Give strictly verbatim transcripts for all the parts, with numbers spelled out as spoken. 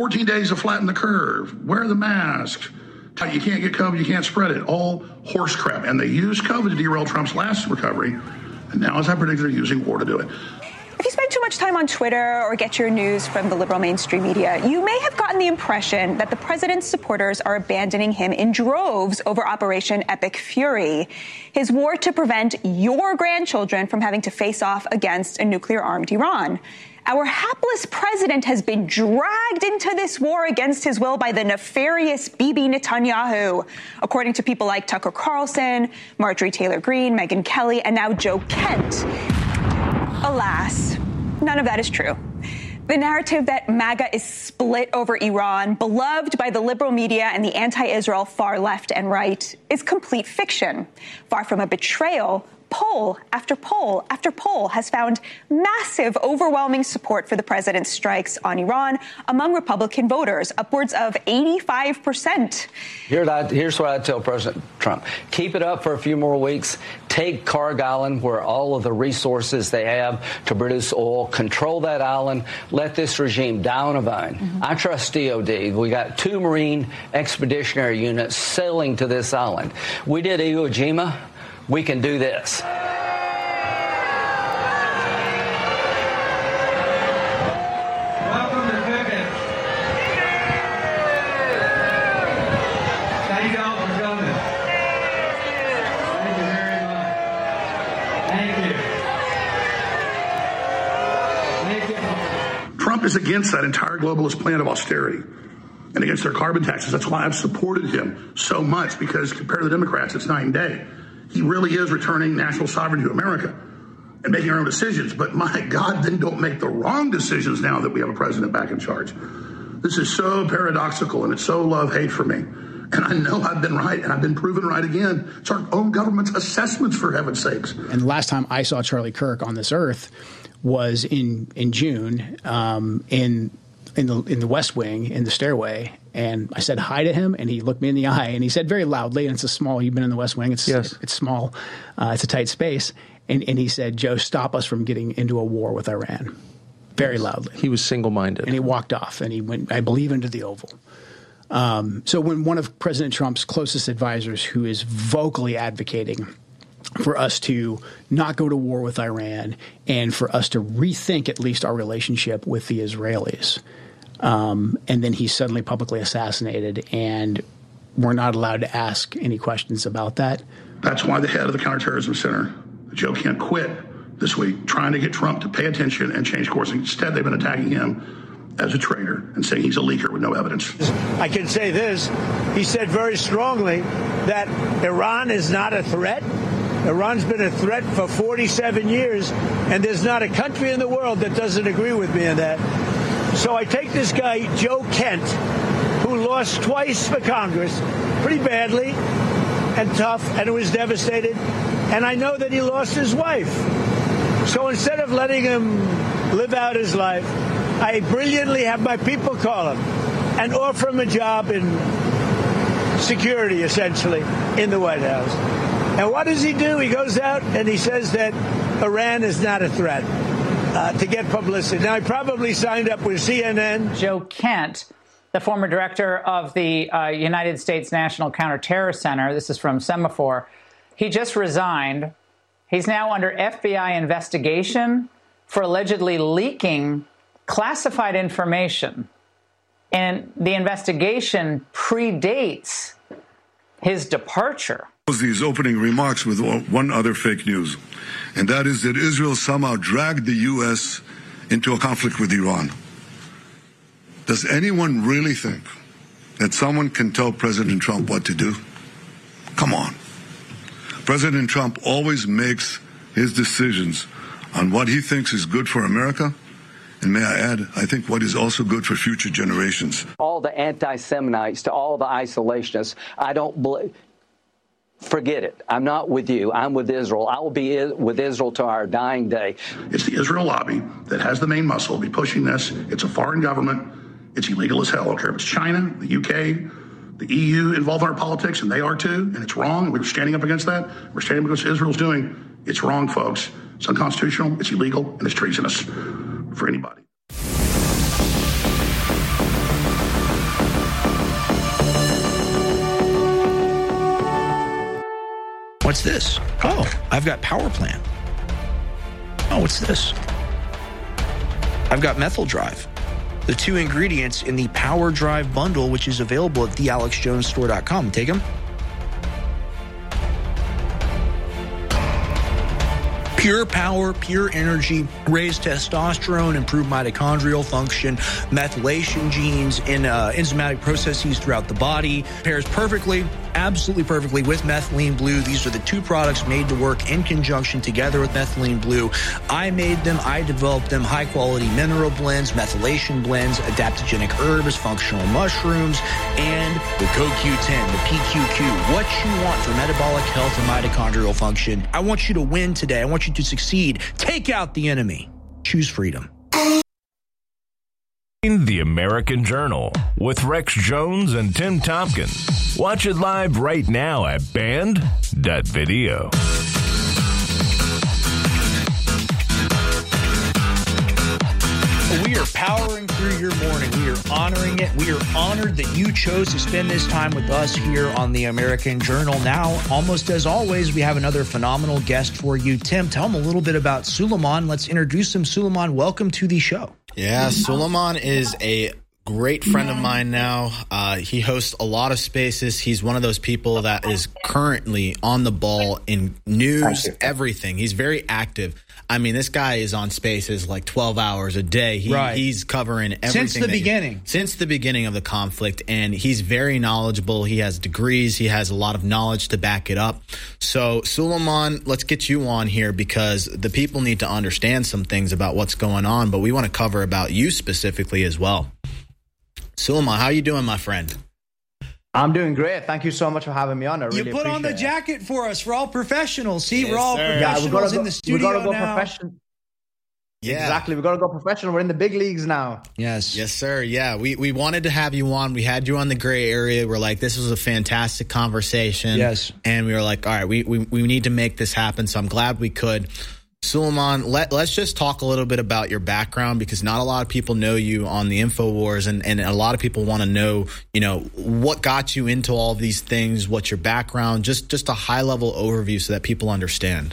fourteen days to flatten the curve. Wear the mask. You can't get COVID, you can't spread it. All horse crap. And they used COVID to derail Trump's last recovery. And now, as I predicted, they're using war to do it. If you spend too much time on Twitter or get your news from the liberal mainstream media, you may have gotten the impression that the president's supporters are abandoning him in droves over Operation Epic Fury, his war to prevent your grandchildren from having to face off against a nuclear-armed Iran. Our hapless president has been dragged into this war against his will by the nefarious Bibi Netanyahu, according to people like Tucker Carlson, Marjorie Taylor Greene, Megyn Kelly, and now Joe Kent. Alas, none of that is true. The narrative that MAGA is split over Iran, beloved by the liberal media and the anti-Israel far left and right, is complete fiction. Far from a betrayal, poll after poll after poll has found massive, overwhelming support for the president's strikes on Iran among Republican voters, upwards of eighty-five percent. Here that, here's what I tell President Trump. Keep it up for a few more weeks. Take Carg Island, where all of the resources they have to produce oil. Control that island. Let this regime die on a vine. Mm-hmm. I trust D O D. We got two Marine expeditionary units sailing to this island. We did Iwo Jima. We can do this. Welcome to Pivot. Thank you all for coming. Thank you very much. Thank you. Thank you. Trump is against that entire globalist plan of austerity and against their carbon taxes. That's why I've supported him so much, because compared to the Democrats, it's night and day. He really is returning national sovereignty to America and making our own decisions. But my God, then don't make the wrong decisions now that we have a president back in charge. This is so paradoxical, and it's so love-hate for me. And I know I've been right, and I've been proven right again. It's our own government's assessments, for heaven's sakes. And the last time I saw Charlie Kirk on this earth was in in June um, in in the in the West Wing in the stairway. And I said hi to him, and he looked me in the eye, and he said very loudly, and it's a small, you've been in the West Wing, it's yes. it's small, uh, it's a tight space, and, and he said, Joe, stop us from getting into a war with Iran, very loudly. He was single-minded. And he walked off, and he went, I believe, into the Oval. Um, so when one of President Trump's closest advisors, who is vocally advocating for us to not go to war with Iran and for us to rethink at least our relationship with the Israelis, Um, and then he's suddenly publicly assassinated, and we're not allowed to ask any questions about that. That's why the head of the Counterterrorism Center, Joe Kent, quit this week trying to get Trump to pay attention and change course. Instead, they've been attacking him as a traitor and saying he's a leaker with no evidence. I can say this. He said very strongly that Iran is not a threat. Iran's been a threat for forty-seven years, and there's not a country in the world that doesn't agree with me on that. So I take this guy, Joe Kent, who lost twice for Congress, pretty badly and tough, and was devastated. And I know that he lost his wife. So instead of letting him live out his life, I brilliantly have my people call him and offer him a job in security, essentially, in the White House. And what does he do? He goes out and he says that Iran is not a threat. Uh, to get publicity. Now, I probably signed up with C N N. Joe Kent, the former director of the uh, United States National Counterterror Center, this is from Semaphore, he just resigned. He's now under F B I investigation for allegedly leaking classified information. And the investigation predates his departure. These opening remarks with one other fake news, and that is that Israel somehow dragged the U S into a conflict with Iran. Does anyone really think that someone can tell President Trump what to do? Come on. President Trump always makes his decisions on what he thinks is good for America, and may I add, I think what is also good for future generations. All the anti-Seminites to all the isolationists, I don't believe. Forget it. I'm not with you. I'm with Israel. I will be with Israel to our dying day. It's the Israel lobby that has the main muscle, be pushing this. It's a foreign government. It's illegal as hell. I don't care if it's China, the U K, the E U involved in our politics, and they are too, and it's wrong. We're standing up against that. We're standing up against what Israel's doing. It's wrong, folks. It's unconstitutional, it's illegal, and it's treasonous for anybody. What's this? Oh, I've got Power Plant. Oh, what's this? I've got Methyl Drive. The two ingredients in the Power Drive bundle, which is available at the alex jones store dot com. Take them. Pure power, pure energy, raise testosterone, improve mitochondrial function, methylation genes in uh, enzymatic processes throughout the body. Pairs perfectly, absolutely perfectly with Methylene Blue. These are the two products made to work in conjunction together with Methylene Blue. I made them. I developed them. High quality mineral blends, methylation blends, adaptogenic herbs, functional mushrooms, and the C O Q ten, the P Q Q. What you want for metabolic health and mitochondrial function. I want you to win today. I want you to succeed. Take out the enemy. Choose freedom. The American Journal with Rex Jones and Tim Tompkins. Watch it live right now at band dot video. We are powering through your morning. We are honoring it. We are honored that you chose to spend this time with us here on the American Journal. Now, almost as always, we have another phenomenal guest for you. Tim, tell them a little bit about Suleiman. Let's introduce him. Suleiman, welcome to the show. Yeah, Suleiman is a great friend of mine now. Uh, he hosts a lot of spaces. He's one of those people that is currently on the ball in news, everything. He's very active. I mean, this guy is on spaces like twelve hours a day. He, right. He's covering everything. Since the beginning. Since the beginning of the conflict. And he's very knowledgeable. He has degrees. He has a lot of knowledge to back it up. So, Suleiman, let's get you on here because the people need to understand some things about what's going on. But we want to cover about you specifically as well. Suleiman, how you doing, my friend? I'm doing great. Thank you so much for having me on. I really You put on the it. jacket for us. We're all professionals. See, Yes, we're all sir. professionals yeah, we gotta go, in the studio we gotta go now. Professional. Yeah. Exactly. We got to go professional. We're in the big leagues now. Yes. Yes, sir. Yeah. We, we wanted to have you on. We had you on the gray area. We're like, this was a fantastic conversation. Yes. And we were like, all right, we, we, we need to make this happen. So I'm glad we could. Suleiman, let, let's just talk a little bit about your background because not a lot of people know you on the InfoWars and, and a lot of people want to know, you know, what got you into all of these things, what's your background, just, just a high level overview so that people understand.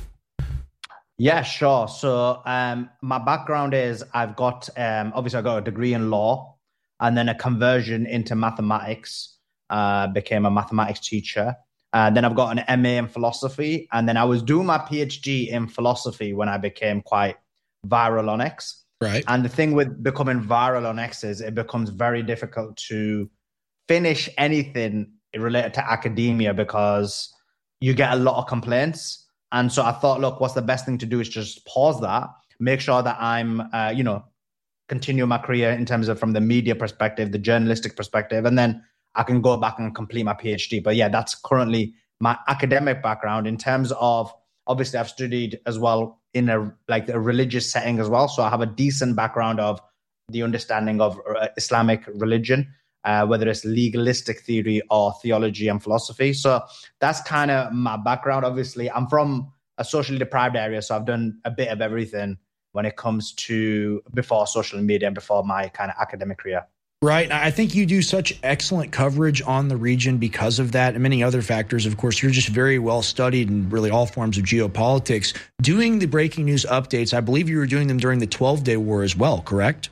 Yeah, sure. So um, my background is I've got, um, obviously I got a degree in law and then a conversion into mathematics, uh, became a mathematics teacher. Uh, then I've got an M A in philosophy. And then I was doing my PhD in philosophy when I became quite viral on X. Right. And the thing with becoming viral on X is it becomes very difficult to finish anything related to academia because you get a lot of complaints. And so I thought, look, what's the best thing to do is just pause that, make sure that I'm, uh, you know, continue my career in terms of from the media perspective, the journalistic perspective, and then I can go back and complete my PhD. But yeah, that's currently my academic background in terms of, obviously I've studied as well in a like a religious setting as well. So I have a decent background of the understanding of uh, Islamic religion, uh, whether it's legalistic theory or theology and philosophy. So that's kind of my background. Obviously, I'm from a socially deprived area, so I've done a bit of everything when it comes to before social media and before my kind of academic career. Right. I think you do such excellent coverage on the region because of that and many other factors. Of course, you're just very well studied in really all forms of geopolitics. Doing the breaking news updates, I believe you were doing them during the twelve-day war as well, correct?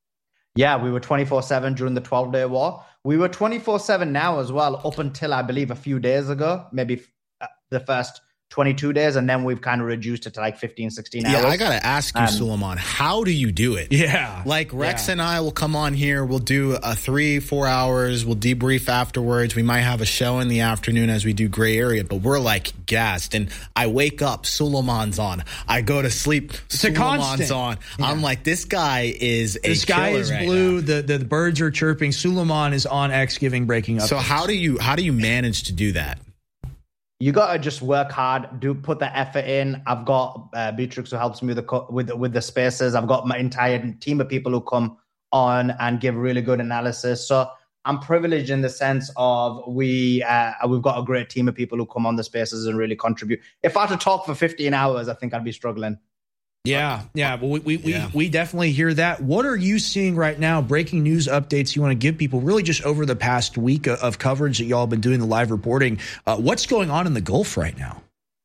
Yeah, we were twenty-four seven during the twelve-day war. We were twenty-four seven now as well, up until I believe a few days ago, maybe the first twenty-two days, and then we've kind of reduced it to like fifteen, sixteen hours. Yeah, I got to ask you, um, Suleiman, how do you do it? Yeah. Like Rex yeah. and I will come on here, we'll do a three, four hours, we'll debrief afterwards. We might have a show in the afternoon as we do gray area, but we're like gassed. And I wake up, Suleiman's on. I go to sleep, it's Suleiman's on. Yeah. I'm like, this guy is a The sky is right blue, the, the the birds are chirping. Suleiman is on X giving breaking updates. So how do you how do you manage to do that? You got to just work hard, do put the effort in. I've got uh, Beatrix who helps me with the, with, with the spaces. I've got my entire team of people who come on and give really good analysis. So I'm privileged in the sense of we, uh, we've got a great team of people who come on the spaces and really contribute. If I had to talk for fifteen hours, I think I'd be struggling. Yeah, yeah, but we we, yeah. we we definitely hear that. What are you seeing right now? Breaking news updates you want to give people really just over the past week of coverage that y'all have been doing the live reporting. Uh, what's going on in the Gulf right now?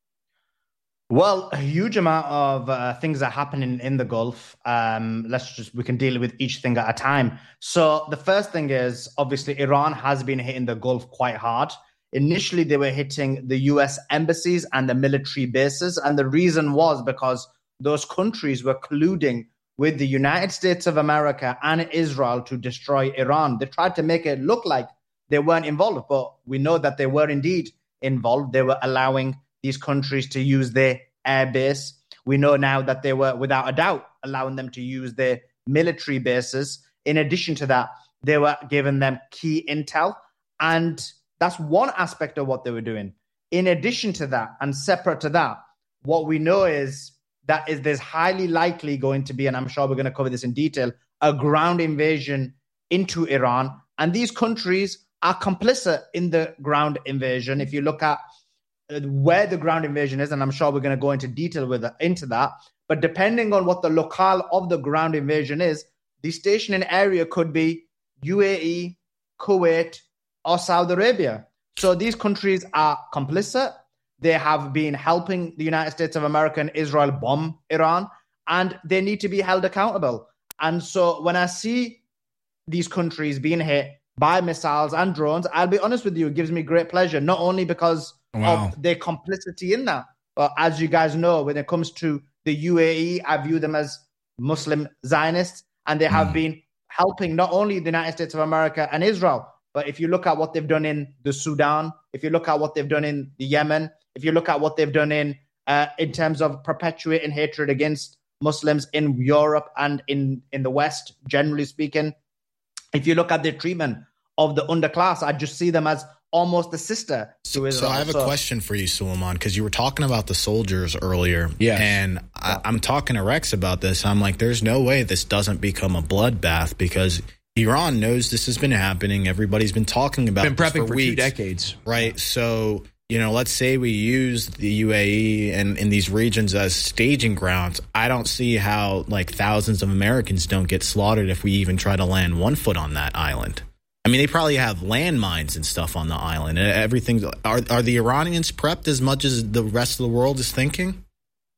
Well, a huge amount of uh, things are happening in the Gulf. Um, let's just, we can deal with each thing at a time. So the first thing is, obviously, Iran has been hitting the Gulf quite hard. Initially, they were hitting the U S embassies and the military bases. And the reason was because those countries were colluding with the United States of America and Israel to destroy Iran. They tried to make it look like they weren't involved, but we know that they were indeed involved. They were allowing these countries to use their air base. We know now that they were, without a doubt, allowing them to use their military bases. In addition to that, they were giving them key intel. And that's one aspect of what they were doing. In addition to that, and separate to that, what we know is that is there's highly likely going to be, and I'm sure we're going to cover this in detail, a ground invasion into Iran. And these countries are complicit in the ground invasion. If you look at where the ground invasion is, and I'm sure we're going to go into detail with into that, but depending on what the locale of the ground invasion is, the stationing area could be U A E, Kuwait, or Saudi Arabia. So these countries are complicit. They have been helping the United States of America and Israel bomb Iran, and they need to be held accountable. And so when I see these countries being hit by missiles and drones, I'll be honest with you, it gives me great pleasure, not only because wow. of their complicity in that, but as you guys know, when it comes to the U A E, I view them as Muslim Zionists, and they have mm. been helping not only the United States of America and Israel, but if you look at what they've done in the Sudan, if you look at what they've done in the Yemen, if you look at what they've done in uh, in terms of perpetuating hatred against Muslims in Europe and in, in the West, generally speaking, if you look at their treatment of the underclass, I just see them as almost a sister to Israel. So I have a so, question for you, Suleiman, because you were talking about the soldiers earlier. Yes. And I, I'm talking to Rex about this. I'm like, there's no way this doesn't become a bloodbath because Iran knows this has been happening. Everybody's been talking about been this prepping for, for weeks, two decades. Right. So, you know, let's say we use the U A E and in these regions as staging grounds. I don't see how like thousands of Americans don't get slaughtered if we even try to land one foot on that island. I mean, they probably have landmines and stuff on the island. Everything. Are are the Iranians prepped as much as the rest of the world is thinking?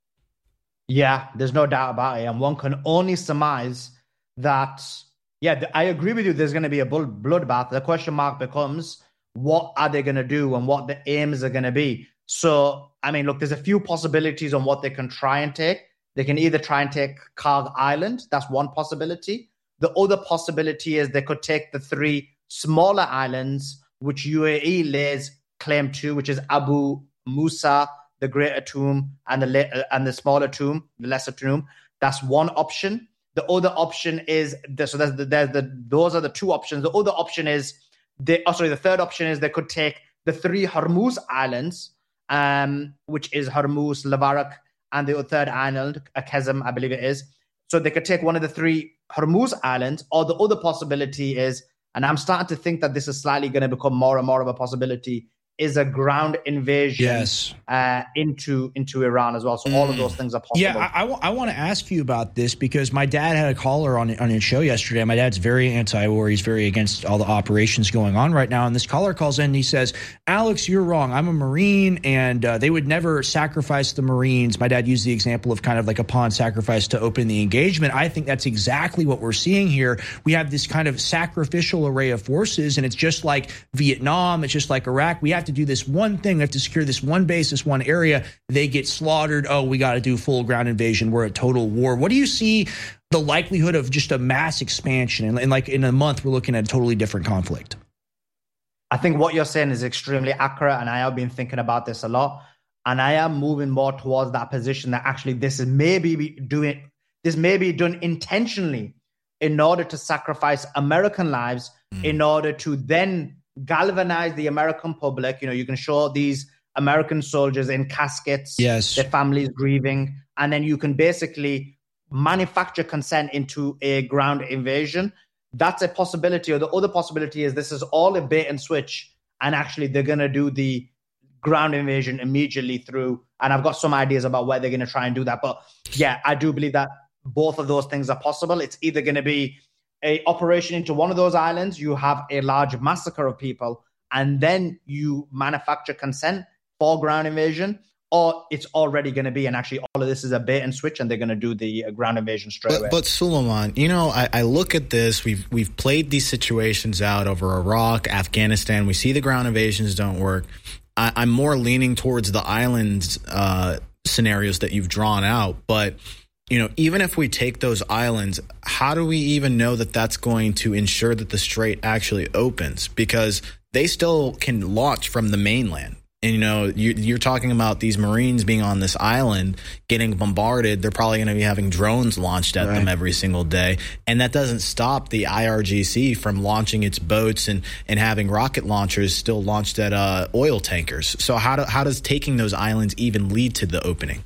Yeah, there's no doubt about it. And one can only surmise that, yeah, I agree with you. There's going to be a bloodbath. The question mark becomes, what are they going to do and what the aims are going to be? So, I mean, look, there's a few possibilities on what they can try and take. They can either try and take Karg Island. That's one possibility. The other possibility is they could take the three smaller islands, which U A E lays claim to, which is Abu Musa, the Greater Tomb, and the and the smaller tomb, the Lesser Tomb. That's one option. The other option is the, so there's the, there's the those are the two options. The other option is they. Oh, sorry. The third option is they could take the three Hormuz islands, um, which is Hormuz, Lavarak, and the third island, Akezem, I believe it is. So they could take one of the three Hormuz islands, or the other possibility is, and I'm starting to think that this is slightly going to become more and more of a possibility, is a ground invasion yes. uh, into into Iran as well. So all of those things are possible. Yeah, I, I, w- I want to ask you about this because my dad had a caller on on his show yesterday. My dad's very anti-war. He's very against all the operations going on right now. And this caller calls in and he says, Alex, you're wrong. I'm a Marine, and uh, they would never sacrifice the Marines. My dad used the example of kind of like a pawn sacrifice to open the engagement. I think that's exactly what we're seeing here. We have this kind of sacrificial array of forces, and it's just like Vietnam. It's just like Iraq. We have to do this one thing. We have to secure this one base, this one area. They get slaughtered. Oh, we got to do full ground invasion. We're at total war. What do you see the likelihood of just a mass expansion? And, and like in a month, we're looking at a totally different conflict. I think what you're saying is extremely accurate, and I have been thinking about this a lot. And I am moving more towards that position that actually this is maybe doing this may be done intentionally in order to sacrifice American lives, mm. in order to then galvanize the American public. You know, you can show these American soldiers in caskets, yes, their families grieving, and then you can basically manufacture consent into a ground invasion. That's a possibility. Or the other possibility is this is all a bait and switch, and actually they're going to do the ground invasion immediately through. And I've got some ideas about where they're going to try and do that. But yeah, I do believe that both of those things are possible. It's either going to be a operation into one of those islands, you have a large massacre of people, and then you manufacture consent for ground invasion, or it's already going to be, and actually all of this is a bait and switch, and they're going to do the uh, ground invasion straight but, away. But Suleiman, you know, I, I look at this. We've we've played these situations out over Iraq, Afghanistan. We see the ground invasions don't work. I, I'm more leaning towards the islands uh, scenarios that you've drawn out. But you know, even if we take those islands, how do we even know that that's going to ensure that the strait actually opens? Because they still can launch from the mainland. And, you know, you, you're talking about these Marines being on this island, getting bombarded. They're probably going to be having drones launched at right. them every single day. And that doesn't stop the I R G C from launching its boats and, and having rocket launchers still launched at uh, oil tankers. So how, do, how does taking those islands even lead to the opening?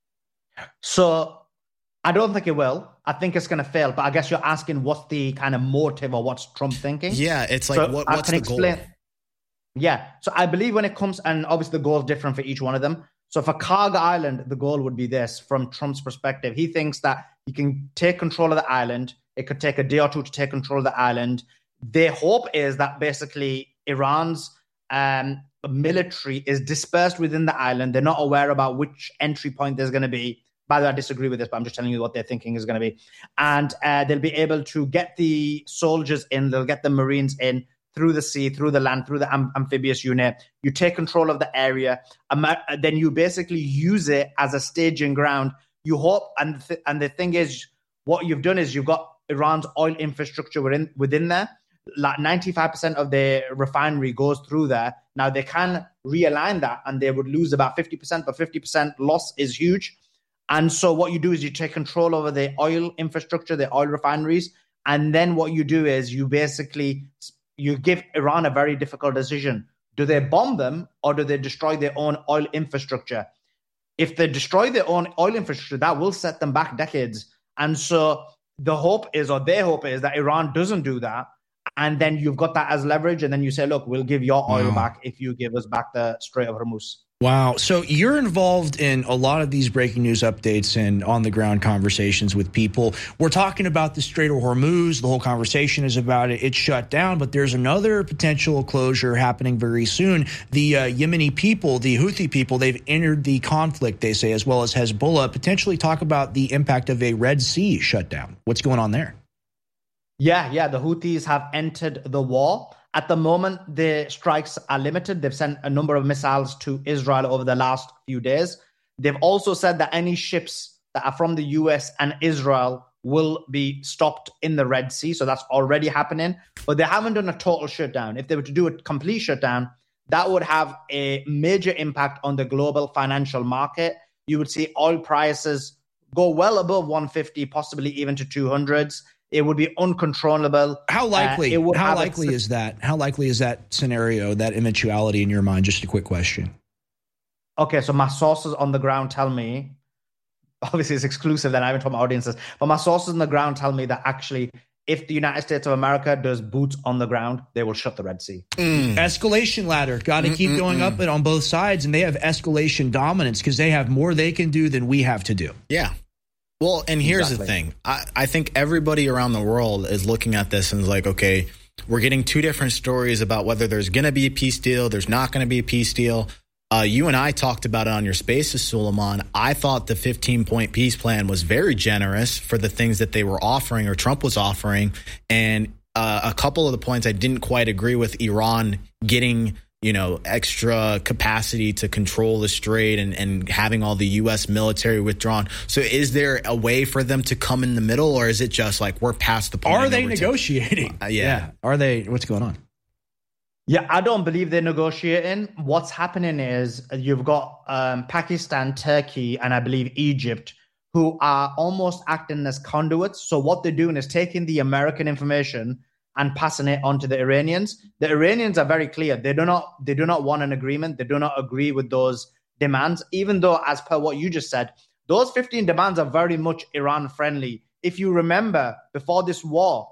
So I don't think it will. I think it's going to fail. But I guess you're asking what's the kind of motive or what's Trump thinking? Yeah, it's like, so what, what's the explain- goal? Yeah. So I believe when it comes, and obviously the goal is different for each one of them. So for Karga Island, the goal would be this from Trump's perspective. He thinks that he can take control of the island. It could take a day or two to take control of the island. Their hope is that basically Iran's um, military is dispersed within the island. They're not aware about which entry point there's going to be. By the way, I disagree with this, but I'm just telling you what they're thinking is going to be. And uh, they'll be able to get the soldiers in. They'll get the Marines in. Through the sea, through the land, through the am- amphibious unit. You take control of the area. Um, then you basically use it as a staging ground. You hope, and th- and the thing is, what you've done is you've got Iran's oil infrastructure within, within there. Like ninety-five percent of their refinery goes through there. Now, they can realign that, and they would lose about fifty percent, but fifty percent loss is huge. And so what you do is you take control over the oil infrastructure, the oil refineries, and then what you do is you basically... you give Iran a very difficult decision. Do they bomb them or do they destroy their own oil infrastructure? If they destroy their own oil infrastructure, that will set them back decades. And so the hope is, or their hope is, that Iran doesn't do that. And then you've got that as leverage. And then you say, look, we'll give your oil wow. back if you give us back the Strait of Hormuz. Wow. So you're involved in a lot of these breaking news updates and on-the-ground conversations with people. We're talking about the Strait of Hormuz. The whole conversation is about it. It's shut down, but there's another potential closure happening very soon. The uh, Yemeni people, the Houthi people, they've entered the conflict, they say, as well as Hezbollah, potentially talk about the impact of a Red Sea shutdown. What's going on there? Yeah, yeah. The Houthis have entered the war. At the moment, the strikes are limited. They've sent a number of missiles to Israel over the last few days. They've also said that any ships that are from the U S and Israel will be stopped in the Red Sea. So that's already happening. But they haven't done a total shutdown. If they were to do a complete shutdown, that would have a major impact on the global financial market. You would see oil prices go well above one fifty, possibly even to two hundreds. It would be uncontrollable. How likely? Uh, How likely a, is that? How likely is that scenario, that eventuality in your mind? Just a quick question. Okay, so my sources on the ground tell me, obviously it's exclusive, then I haven't told my audiences, but my sources on the ground tell me that actually, if the United States of America does boots on the ground, they will shut the Red Sea. Mm. Escalation ladder. Got to keep going up and on both sides, and they have escalation dominance because they have more they can do than we have to do. Yeah. Well, and here's exactly. the thing. I, I think everybody around the world is looking at this and is like, okay, we're getting two different stories about whether there's going to be a peace deal, there's not going to be a peace deal. Uh, you and I talked about it on your Spaces, Suleiman. I thought the fifteen-point peace plan was very generous for the things that they were offering or Trump was offering. And uh, a couple of the points I didn't quite agree with, Iran getting you know, extra capacity to control the strait and, and having all the U S military withdrawn. So is there a way for them to come in the middle, or is it just like we're past the point? Are they negotiating? Uh, yeah. yeah. Are they? What's going on? Yeah, I don't believe they're negotiating. What's happening is you've got um, Pakistan, Turkey, and I believe Egypt, who are almost acting as conduits. So what they're doing is taking the American information and passing it on to the Iranians. The Iranians are very clear. They do not they do not want an agreement. They do not agree with those demands, even though, as per what you just said, those fifteen demands are very much Iran-friendly. If you remember, before this war,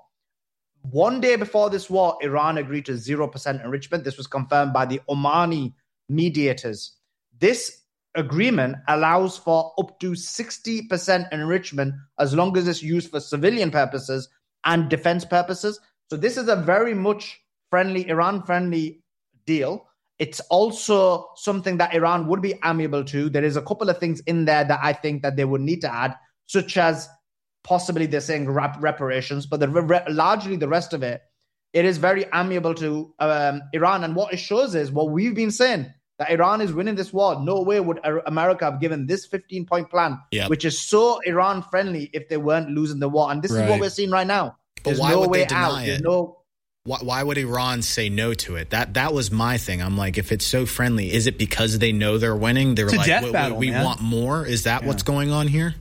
one day before this war, Iran agreed to zero percent enrichment. This was confirmed by the Omani mediators. This agreement allows for up to sixty percent enrichment as long as it's used for civilian purposes and defense purposes. So this is a very much friendly, Iran-friendly deal. It's also something that Iran would be amiable to. There is a couple of things in there that I think that they would need to add, such as possibly they're saying rep- reparations, but the re- largely the rest of it, it is very amiable to um, Iran. And what it shows is what we've been saying, that Iran is winning this war. No way would America have given this fifteen-point plan, yep. which is so Iran-friendly, if they weren't losing the war. And this right. is what we're seeing right now. But There's why no would way they deny out. it? There's no... Why, why would Iran say no to it? That that was my thing. I'm like, if it's so friendly, is it because they know they're winning? They're it's like, death we, battle, we, we man. want more? Is that yeah. what's going on here?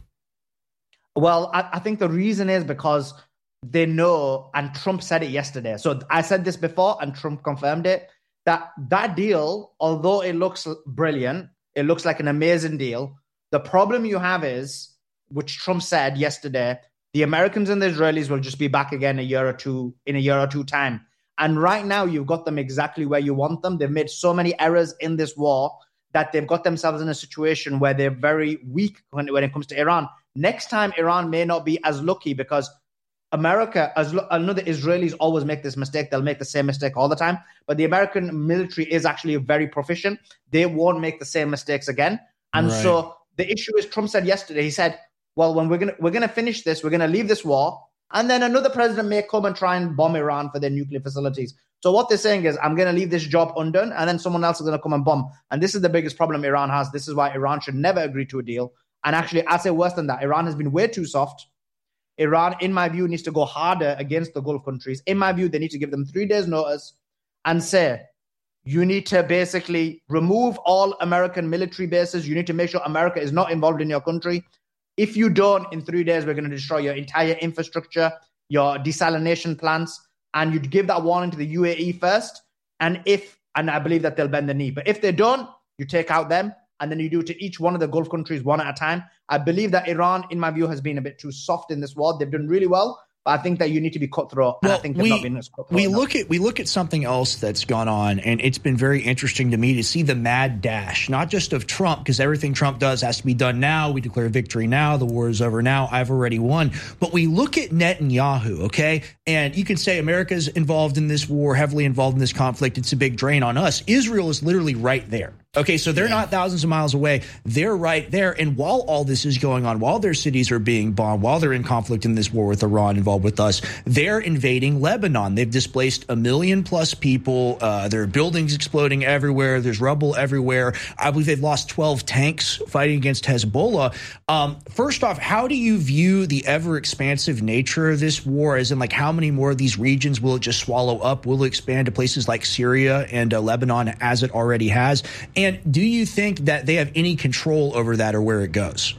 Well, I, I think the reason is because they know, and Trump said it yesterday. So I said this before, and Trump confirmed it, that that deal, although it looks brilliant, it looks like an amazing deal. The problem you have is, which Trump said yesterday, the Americans and the Israelis will just be back again a year or two, in a year or two time. And right now, you've got them exactly where you want them. They've made so many errors in this war that they've got themselves in a situation where they're very weak when, when it comes to Iran. Next time, Iran may not be as lucky because America, as I know the Israelis always make this mistake. They'll make the same mistake all the time. But the American military is actually very proficient. They won't make the same mistakes again. And right. so the issue is, Trump said yesterday, he said, well, when we're gonna we're gonna finish this, we're gonna leave this war, and then another president may come and try and bomb Iran for their nuclear facilities. So what they're saying is, I'm gonna leave this job undone, and then someone else is gonna come and bomb. And this is the biggest problem Iran has. This is why Iran should never agree to a deal. And actually, I say worse than that. Iran has been way too soft. Iran, in my view, needs to go harder against the Gulf countries. In my view, they need to give them three days' notice and say, you need to basically remove all American military bases. You need to make sure America is not involved in your country. If you don't, in three days, we're going to destroy your entire infrastructure, your desalination plants, and you'd give that warning to the U A E first. And if, and I believe that they'll bend the knee. But if they don't, you take out them, and then you do it to each one of the Gulf countries one at a time. I believe that Iran, in my view, has been a bit too soft in this war. They've done really well, but I think that you need to be cutthroat. And well, I think they've we, not been as cutthroat. We enough. look at we look at something else that's gone on, and it's been very interesting to me to see the mad dash, not just of Trump, because everything Trump does has to be done now. We declare victory now. The war is over now. I've already won. But we look at Netanyahu, okay, and you can say America's involved in this war, heavily involved in this conflict. It's a big drain on us. Israel is literally right there. Okay, so they're yeah. not thousands of miles away. They're right there. And while all this is going on, while their cities are being bombed, while they're in conflict in this war with Iran involved with us, they're invading Lebanon. They've displaced a million plus people. Uh, there are buildings exploding everywhere. There's rubble everywhere. I believe they've lost twelve tanks fighting against Hezbollah. Um, first off, how do you view the ever expansive nature of this war? As in, like, how many more of these regions will it just swallow up? Will it expand to places like Syria and uh, Lebanon as it already has? And do you think that they have any control over that or where it goes?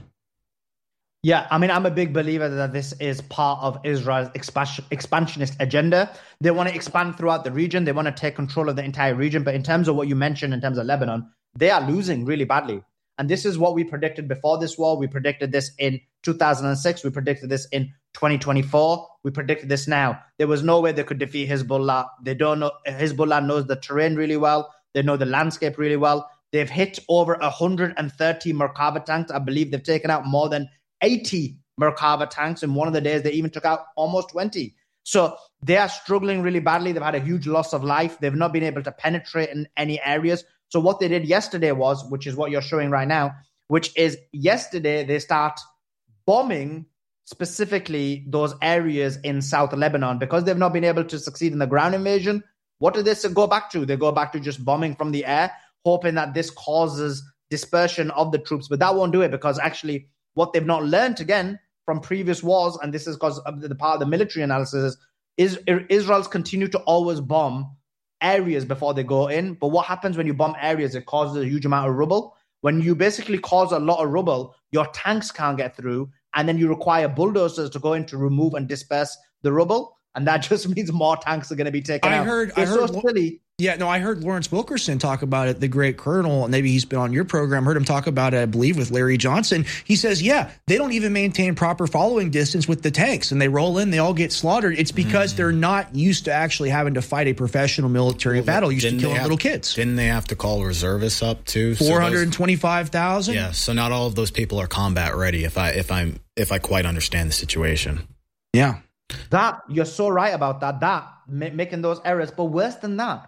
Yeah, I mean, I'm a big believer that this is part of Israel's expansion, expansionist agenda. They want to expand throughout the region. They want to take control of the entire region. But in terms of what you mentioned, in terms of Lebanon, they are losing really badly. And this is what we predicted before this war. We predicted this in two thousand six. We predicted this in twenty twenty-four. We predicted this now. There was no way they could defeat Hezbollah. They don't know. Hezbollah knows the terrain really well. They know the landscape really well. They've hit over one hundred thirty Merkava tanks. I believe they've taken out more than eighty Merkava tanks. In one of the days, they even took out almost twenty. So they are struggling really badly. They've had a huge loss of life. They've not been able to penetrate in any areas. So what they did yesterday was, which is what you're showing right now, which is yesterday they start bombing specifically those areas in South Lebanon because they've not been able to succeed in the ground invasion. What do they go back to? They go back to just bombing from the air, hoping that this causes dispersion of the troops. But that won't do it because actually what they've not learned again from previous wars, and this is because of the part of the military analysis, is Israel's continue to always bomb areas before they go in. But what happens when you bomb areas? It causes a huge amount of rubble. When you basically cause a lot of rubble, your tanks can't get through, and then you require bulldozers to go in to remove and disperse the rubble. And that just means more tanks are going to be taken I out. Heard, it's I heard, so silly. Yeah, no, I heard Lawrence Wilkerson talk about it, the great colonel, and maybe he's been on your program, heard him talk about it, I believe, with Larry Johnson. He says, yeah, they don't even maintain proper following distance with the tanks, and they roll in, they all get slaughtered. It's because mm. they're not used to actually having to fight a professional military well, battle, used to kill little have, kids. Didn't they have to call reservists up, too? four hundred twenty-five thousand? So yeah, so not all of those people are combat ready, if I if I'm if I quite understand the situation. Yeah. That, you're so right about that, that, making those errors. But worse than that,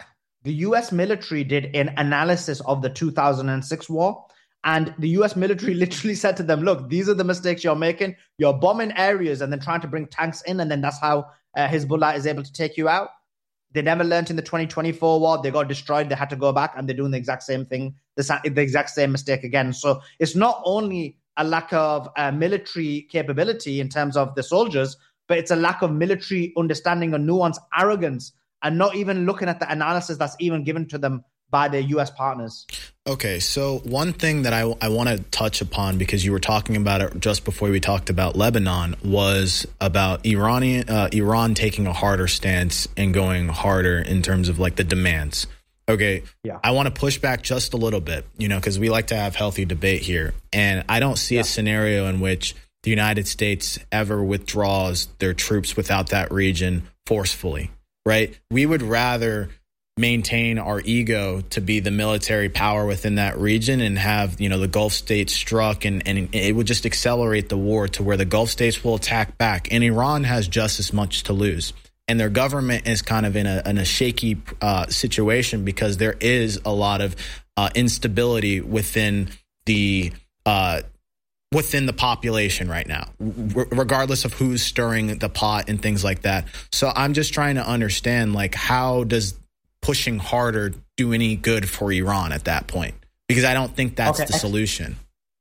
the U S military did an analysis of the two thousand six war. And the U S military literally said to them, look, these are the mistakes you're making. You're bombing areas and then trying to bring tanks in. And then that's how uh, Hezbollah is able to take you out. They never learned in the twenty twenty-four war. They got destroyed. They had to go back and they're doing the exact same thing, the, the exact same mistake again. So it's not only a lack of uh, military capability in terms of the soldiers, but it's a lack of military understanding and nuance, arrogance, and not even looking at the analysis that's even given to them by their U S partners. Okay, so one thing that I, I want to touch upon, because you were talking about it just before we talked about Lebanon, was about Iranian uh, Iran taking a harder stance and going harder in terms of like the demands. Okay, yeah. I want to push back just a little bit, you know, because we like to have healthy debate here. And I don't see yeah. a scenario in which the United States ever withdraws their troops without that region forcefully, right? We would rather maintain our ego to be the military power within that region and have, you know, the Gulf states struck, and, and it would just accelerate the war to where the Gulf states will attack back. And Iran has just as much to lose. And their government is kind of in a, in a shaky uh, situation because there is a lot of uh, instability within the uh, within the population right now, r- regardless of who's stirring the pot and things like that. So I'm just trying to understand, like, how does pushing harder do any good for Iran at that point? Because I don't think that's okay, the ex- solution.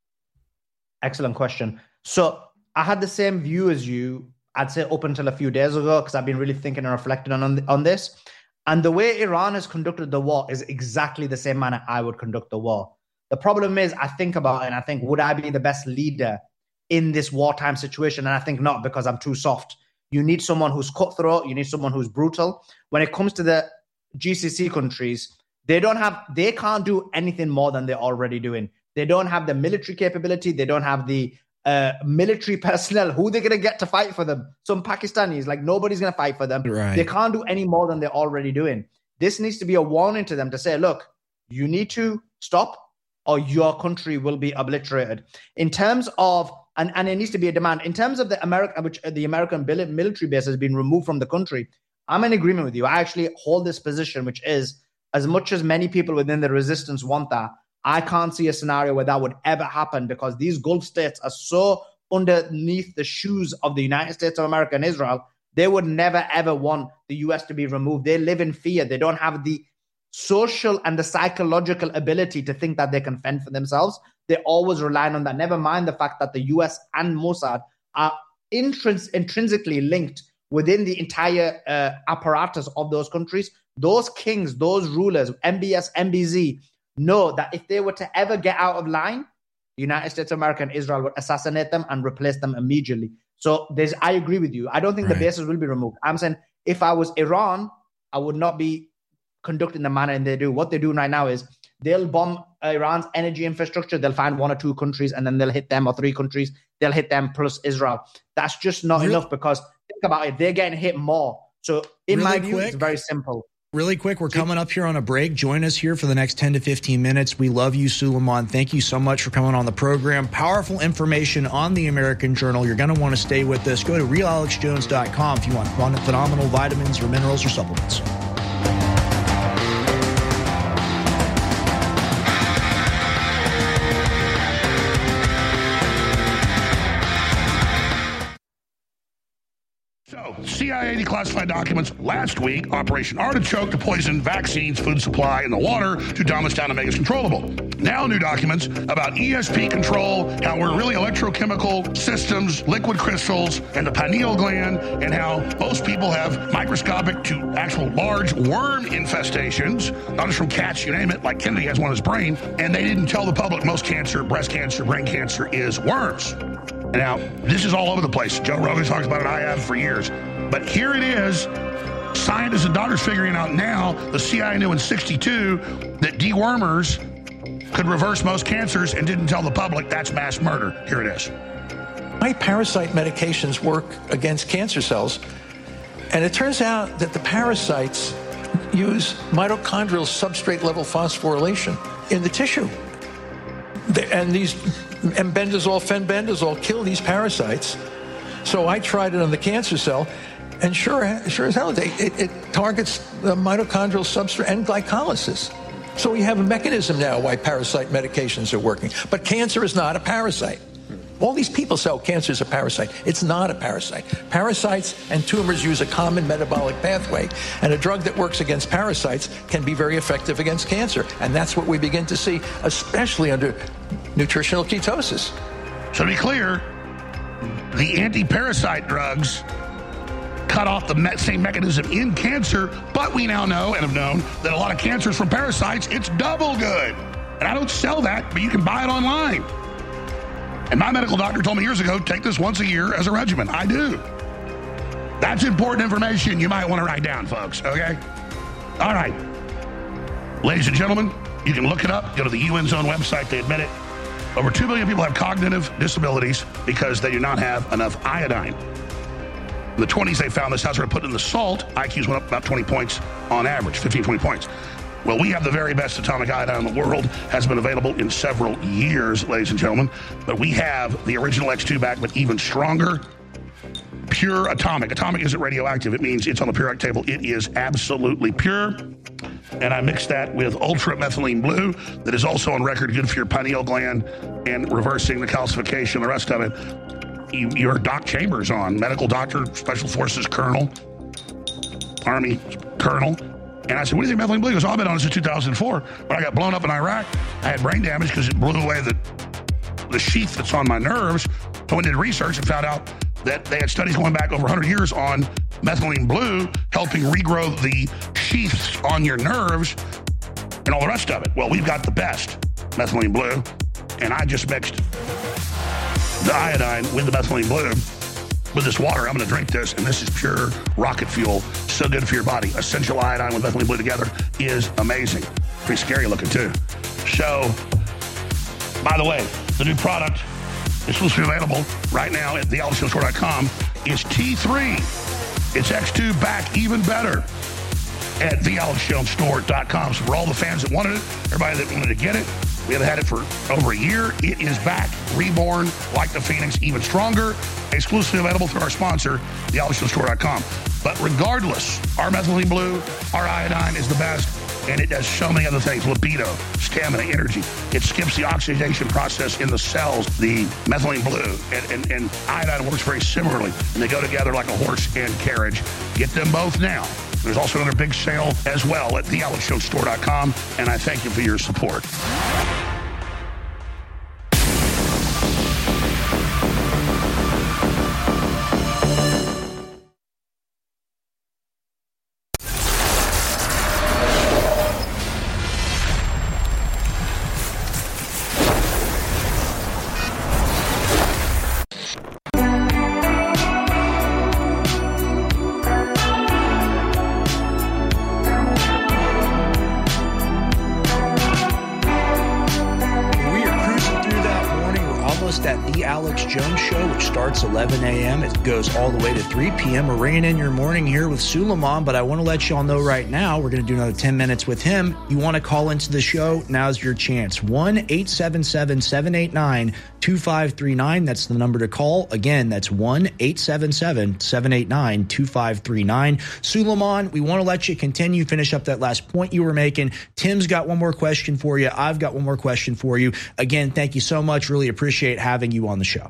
Excellent question. So I had the same view as you, I'd say up until a few days ago, because I've been really thinking and reflecting on, on this. And the way Iran has conducted the war is exactly the same manner I would conduct the war. The problem is, I think about it and I think, would I be the best leader in this wartime situation? And I think not, because I'm too soft. You need someone who's cutthroat. You need someone who's brutal. When it comes to the G C C countries, they don't have, they can't do anything more than they're already doing. They don't have the military capability. They don't have the uh, military personnel. Who they're going to get to fight for them? Some Pakistanis, like nobody's going to fight for them. Right. They can't do any more than they're already doing. This needs to be a warning to them to say, look, you need to stop or your country will be obliterated. In terms of, and, and it needs to be a demand. In terms of the American, which the American military base has been removed from the country, I'm in agreement with you. I actually hold this position, which is, as much as many people within the resistance want that, I can't see a scenario where that would ever happen, because these Gulf states are so underneath the shoes of the United States of America and Israel. They would never, ever want the U S to be removed. They live in fear. They don't have the social and the psychological ability to think that they can fend for themselves. They're always relying on that. Never mind the fact that the U S and Mossad are intrins- intrinsically linked within the entire uh, apparatus of those countries. Those kings, those rulers, M B S, M B Z, know that if they were to ever get out of line, the United States of America and Israel would assassinate them and replace them immediately. So there's, I agree with you. I don't think right. the bases will be removed. I'm saying if I was Iran, I would not be conducting the manner they do. What they're doing right now is they'll bomb Iran's energy infrastructure. They'll find one or two countries and then they'll hit them, or three countries. They'll hit them plus Israel. That's just not really? enough, because think about it. They're getting hit more. So in really my view, quick? it's very simple. Really quick, we're coming up here on a break. Join us here for the next ten to fifteen minutes. We love you, Suleiman. Thank you so much for coming on the program. Powerful information on the American Journal. You're going to want to stay with us. Go to real alex jones dot com if you want phenomenal vitamins or minerals or supplements. C I A declassified documents last week. Operation Artichoke to poison vaccines, food supply, and the water to dumb us down and make us controllable. Now new documents about E S P control, how we're really electrochemical systems, liquid crystals, and the pineal gland, and how most people have microscopic to actual large worm infestations, not just from cats, you name it, like Kennedy has one in his brain, and they didn't tell the public most cancer, breast cancer, brain cancer is worms. Now, this is all over the place. Joe Rogan talks about it, I have for years. But here it is. Scientists and doctors figuring out now, the C I A knew in sixty-two that dewormers could reverse most cancers and didn't tell the public. That's mass murder. Here it is. My parasite medications work against cancer cells. And it turns out that the parasites use mitochondrial substrate level phosphorylation in the tissue. And these embendazole, fenbendazole kill these parasites. So I tried it on the cancer cell, And sure, sure as hell, it, it, it targets the mitochondrial substrate and glycolysis. So we have a mechanism now why parasite medications are working. But cancer is not a parasite. All these people say, oh, cancer is a parasite. It's not a parasite. Parasites and tumors use a common metabolic pathway, and a drug that works against parasites can be very effective against cancer. And that's what we begin to see, especially under nutritional ketosis. So to be clear, the anti-parasite drugs cut off the me- same mechanism in cancer, but we now know and have known that a lot of cancers from parasites, it's double good. And I don't sell that, but you can buy it online. And my medical doctor told me years ago, take this once a year as a regimen. I do. That's important information you might want to write down, folks, okay? All right. Ladies and gentlemen, you can look it up. Go to the U N's own website. They admit it. Over two million people have cognitive disabilities because they do not have enough iodine. In the twenties, they found this. How sort of put in the salt, I Qs went up about twenty points on average, fifteen, twenty points. Well, we have the very best atomic iodine in the world. Has been available in several years, ladies and gentlemen. But we have the original X two back, but even stronger. Pure atomic. Atomic isn't radioactive. It means it's on the periodic table. It is absolutely pure. And I mixed that with ultra methylene blue that is also on record good for your pineal gland and reversing the calcification, the rest of it. You, you're Doc Chambers on, medical doctor, special forces colonel, Army colonel. And I said, what do you think methylene blue? He goes, oh, I've been on this since two thousand four. When I got blown up in Iraq, I had brain damage because it blew away the, the sheath that's on my nerves. So I did research and found out that they had studies going back over one hundred years on methylene blue helping regrow the sheaths on your nerves and all the rest of it. Well, we've got the best methylene blue, and I just mixed the iodine with the methylene blue with this water. I'm going to drink this, and this is pure rocket fuel. So good for your body. Essential iodine with methylene blue together is amazing. Pretty scary looking, too. So, by the way, the new product exclusively available right now at the alex jones store dot com is T three. It's X two back even better at the alex jones store dot com. So for all the fans that wanted it, everybody that wanted to get it, we have had it for over a year. It is back, reborn like the Phoenix, even stronger. Exclusively available through our sponsor, the alex jones store dot com. But regardless, our methylene blue, our iodine is the best, and it does so many other things. Libido, stamina, energy. It skips the oxidation process in the cells, the methylene blue, and, and, and iodine works very similarly, and they go together like a horse and carriage. Get them both now. There's also another big sale as well at the alex jones store dot com, and I thank you for your support. eleven a.m. It goes all the way to three p.m. We're ringing in your morning here with Suleiman, but I want to let you all know right now, we're going to do another ten minutes with him. You want to call into the show? Now's your chance. one eight seven seven, seven eight nine, two five three nine. That's the number to call. Again, that's one eight seven seven, seven eight nine, two five three nine. Suleiman, we want to let you continue, finish up that last point you were making. Tim's got one more question for you. I've got one more question for you. Again, thank you so much. Really appreciate having you on the show.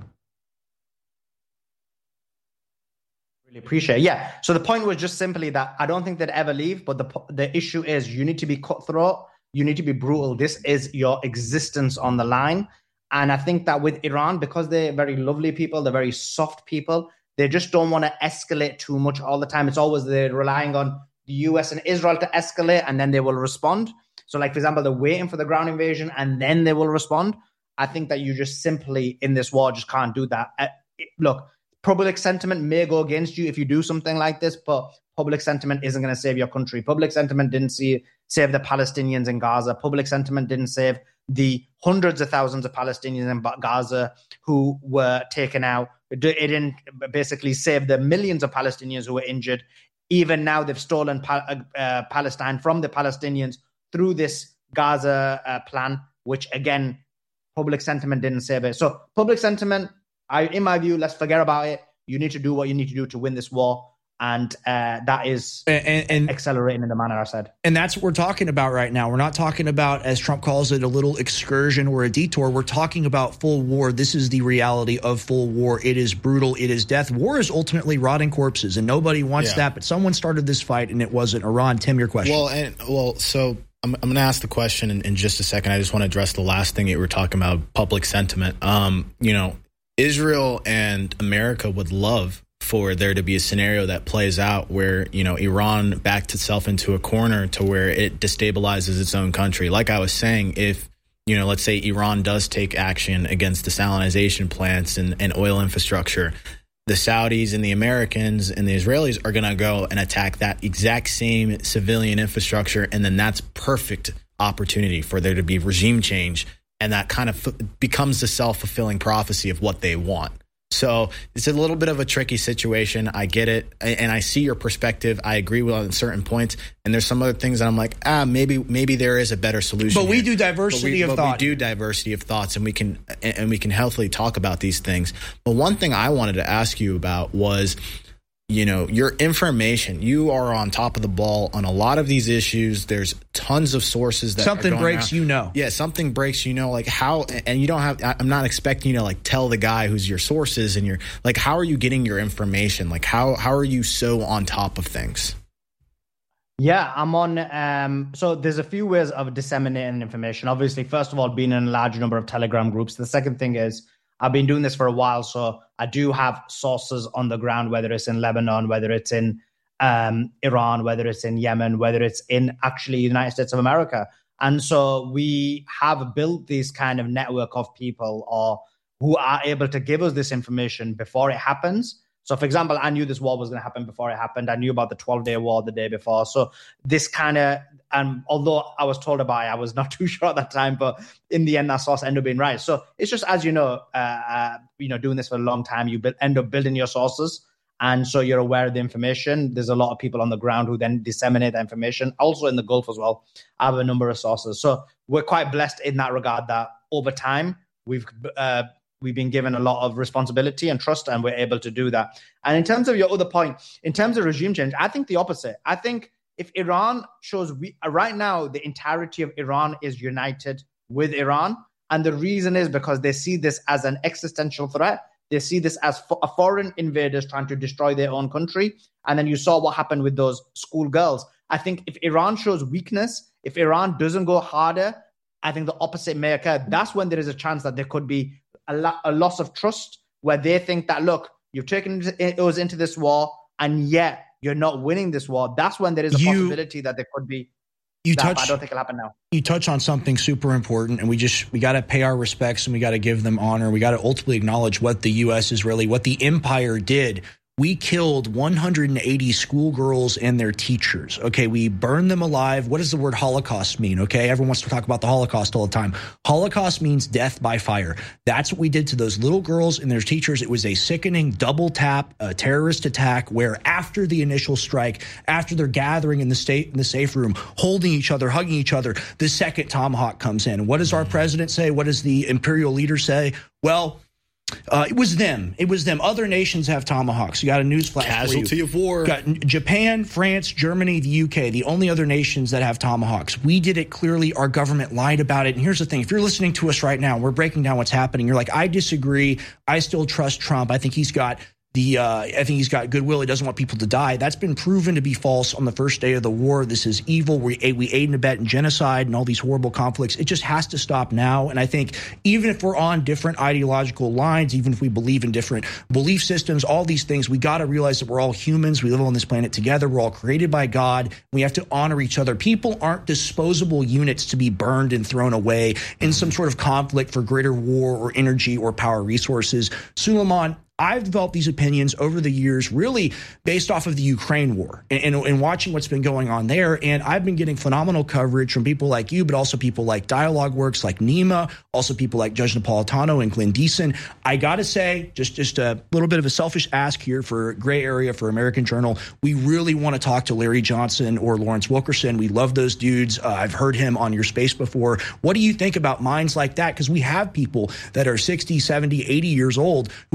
Appreciate it. Yeah. So the point was just simply that I don't think they'd ever leave, but the the issue is you need to be cutthroat, you need to be brutal. This is your existence on the line. And I think that with Iran, because they're very lovely people, they're very soft people, they just don't want to escalate too much all the time. It's always they're relying on the U S and Israel to escalate, and then they will respond. So like, for example, they're waiting for the ground invasion and then they will respond. I think that you just simply in this war just can't do that. Uh, it, look, public sentiment may go against you if you do something like this, but public sentiment isn't going to save your country. Public sentiment didn't see, save the Palestinians in Gaza. Public sentiment didn't save the hundreds of thousands of Palestinians in Gaza who were taken out. It didn't basically save the millions of Palestinians who were injured. Even now, they've stolen pa- uh, Palestine from the Palestinians through this Gaza uh, plan, which, again, public sentiment didn't save it. So public sentiment, I, in my view, let's forget about it. You need to do what you need to do to win this war. And uh, that is and, and, and accelerating in the manner I said. And that's what we're talking about right now. We're not talking about, as Trump calls it, a little excursion or a detour. We're talking about full war. This is the reality of full war. It is brutal. It is death. War is ultimately rotting corpses, and nobody wants yeah. that. But someone started this fight, and it wasn't Iran. Tim, your question. Well, and well, so I'm, I'm going to ask the question in, in just a second. I just want to address the last thing that you were talking about, public sentiment. Um, you know, Israel and America would love for there to be a scenario that plays out where, you know, Iran backed itself into a corner to where it destabilizes its own country. Like I was saying, if, you know, let's say Iran does take action against desalination plants and, and oil infrastructure, the Saudis and the Americans and the Israelis are going to go and attack that exact same civilian infrastructure. And then that's perfect opportunity for there to be regime change. And that kind of f- becomes the self-fulfilling prophecy of what they want. So it's a little bit of a tricky situation. I get it. And I see your perspective. I agree with on certain points. And there's some other things that I'm like, ah, maybe maybe there is a better solution. But we here. do diversity but we, of but thought. We do diversity of thoughts, and we can and we can healthily talk about these things. But one thing I wanted to ask you about was, you know, your information. You are on top of the ball on a lot of these issues. There's tons of sources that something breaks, out. you know. Yeah, something breaks, you know, like how, and you don't have, I'm not expecting you to like tell the guy who's your sources and your, like, how are you getting your information? Like, how, how are you so on top of things? Yeah, I'm on. Um, so there's a few ways of disseminating information. Obviously, first of all, being in a large number of Telegram groups. The second thing is, I've been doing this for a while, so I do have sources on the ground, whether it's in Lebanon, whether it's in um, Iran, whether it's in Yemen, whether it's in actually the United States of America. And so we have built this kind of network of people or who are able to give us this information before it happens. So, for example, I knew this war was going to happen before it happened. I knew about the twelve-day war the day before. So this kind of, and although I was told about it, I was not too sure at that time, but in the end, that source ended up being right. So it's just, as you know, uh, uh, you know, doing this for a long time, you build, end up building your sources. And so you're aware of the information. There's a lot of people on the ground who then disseminate that information. Also in the Gulf as well, I have a number of sources. So we're quite blessed in that regard that over time, we've uh, we've been given a lot of responsibility and trust, and we're able to do that. And in terms of your other point, in terms of regime change, I think the opposite. I think if Iran shows, we, right now, the entirety of Iran is united with Iran. And the reason is because they see this as an existential threat. They see this as fo- a foreign invaders trying to destroy their own country. And then you saw what happened with those schoolgirls. I think if Iran shows weakness, if Iran doesn't go harder, I think the opposite may occur. That's when there is a chance that there could be a, lo- a loss of trust, where they think that, look, you've taken us into this war, and yet you're not winning this war. That's when there is a you, possibility that there could be. You that, touch, I don't think it'll happen now. You touch on something super important, and we just we got to pay our respects, and we got to give them honor. We got to ultimately acknowledge what the U S is really, what the empire did. We killed one hundred eighty schoolgirls and their teachers. Okay, we burned them alive. What does the word Holocaust mean? Okay, everyone wants to talk about the Holocaust all the time. Holocaust means death by fire. That's what we did to those little girls and their teachers. It was a sickening double tap, a terrorist attack, where after the initial strike, after they're gathering in the state in the safe room, holding each other, hugging each other, the second Tomahawk comes in. What does our president say? What does the imperial leader say? Well, Uh, it was them. It was them. Other nations have Tomahawks. You got a newsflash. Casualty of war. Got Japan, France, Germany, the U K, the only other nations that have Tomahawks. We did it clearly. Our government lied about it. And here's the thing. If you're listening to us right now, we're breaking down what's happening. You're like, I disagree. I still trust Trump. I think he's got The uh, I think he's got goodwill. He doesn't want people to die. That's been proven to be false on the first day of the war. This is evil. We, we aid and abet in genocide and all these horrible conflicts. It just has to stop now. And I think even if we're on different ideological lines, even if we believe in different belief systems, all these things, we got to realize that we're all humans. We live on this planet together. We're all created by God. We have to honor each other. People aren't disposable units to be burned and thrown away in some sort of conflict for greater war or energy or power resources. Suleiman, I've developed these opinions over the years, really based off of the Ukraine war and, and, and watching what's been going on there. And I've been getting phenomenal coverage from people like you, but also people like Dialogue Works, like Nima, also people like Judge Napolitano and Glenn Deason. I got to say, just, just a little bit of a selfish ask here for Gray Area, for American Journal. We really want to talk to Larry Johnson or Lawrence Wilkerson. We love those dudes. Uh, I've heard him on your space before. What do you think about minds like that? Because we have people that are sixty, seventy, eighty years old who have lived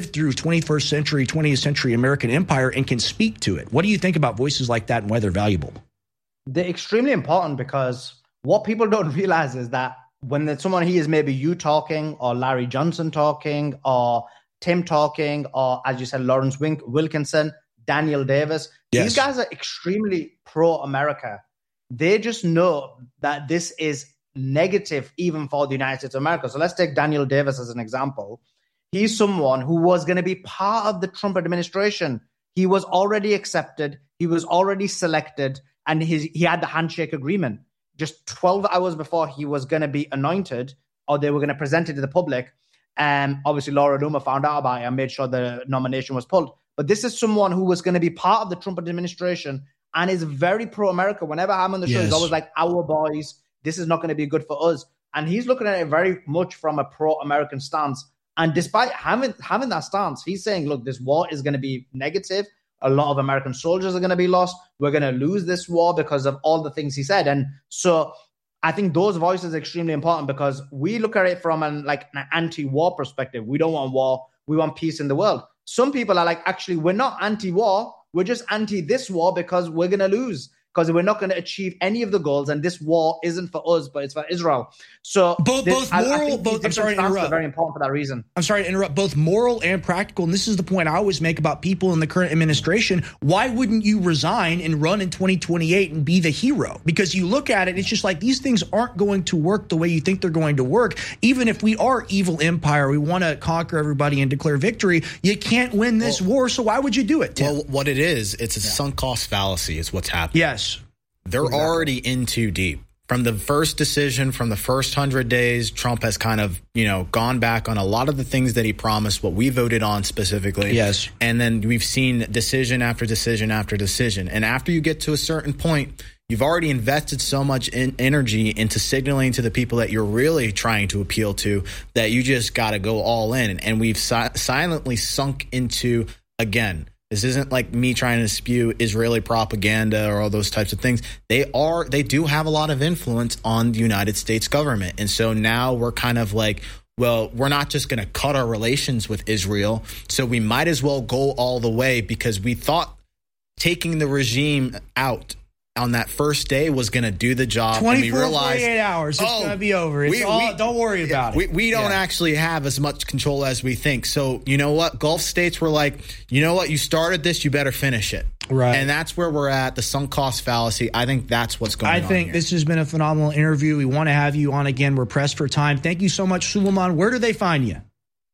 lived through twenty-first century, twentieth century American empire and can speak to it. What do you think about voices like that and why they're valuable? They're extremely important because what people don't realize is that when there's someone here is maybe you talking or Larry Johnson talking or Tim talking or, as you said, Lawrence Wink, Wilkinson, Daniel Davis, yes. These guys are extremely pro-America. They just know that this is negative even for the United States of America. So let's take Daniel Davis as an example. He's someone who was going to be part of the Trump administration. He was already accepted. He was already selected. And his, he had the handshake agreement. Just twelve hours before he was going to be anointed or they were going to present it to the public. And obviously, Laura Loomer found out about it and made sure the nomination was pulled. But this is someone who was going to be part of the Trump administration and is very pro-America. Whenever I'm on the show, yes. He's always like, our boys, this is not going to be good for us. And he's looking at it very much from a pro-American stance. And despite having, having that stance, he's saying, look, this war is going to be negative. A lot of American soldiers are going to be lost. We're going to lose this war because of all the things he said. And so I think those voices are extremely important because we look at it from an, like an anti-war perspective. We don't want war. We want peace in the world. Some people are like, actually, we're not anti-war. We're just anti this war because we're going to lose, because we're not going to achieve any of the goals. And this war isn't for us, but it's for Israel. So both, this, both moral, I, I both, I'm sorry to interrupt. Are very important for that reason. I'm sorry to interrupt. Both moral and practical. And this is the point I always make about people in the current administration. Why wouldn't you resign and run in twenty twenty-eight and be the hero? Because you look at it, it's just like these things aren't going to work the way you think they're going to work. Even if we are evil empire, we want to conquer everybody and declare victory. You can't win this well, war. So why would you do it, Tim? Well, what it is, it's a yeah. sunk cost fallacy is what's happening. Yes. They're exactly. already in too deep. From the first decision, from the first hundred days, Trump has kind of, you know, gone back on a lot of the things that he promised, what we voted on specifically. Yes. And then we've seen decision after decision after decision. And after you get to a certain point, you've already invested so much in energy into signaling to the people that you're really trying to appeal to that you just got to go all in. And we've si- silently sunk into, again, this isn't like me trying to spew Israeli propaganda or all those types of things. They are, they do have a lot of influence on the United States government. And so now we're kind of like, well, we're not just going to cut our relations with Israel. So we might as well go all the way because we thought taking the regime out on that first day was going to do the job. twenty-four, and we realized, forty-eight hours. It's oh, going to be over. It's we, all, we, don't worry about we, it. We don't yeah. actually have as much control as we think. So, you know what? Gulf states were like, you know what? You started this, you better finish it. Right. And that's where we're at, the sunk cost fallacy. I think that's what's going I on I think here. This has been a phenomenal interview. We want to have you on again. We're pressed for time. Thank you so much, Suleiman. Where do they find you?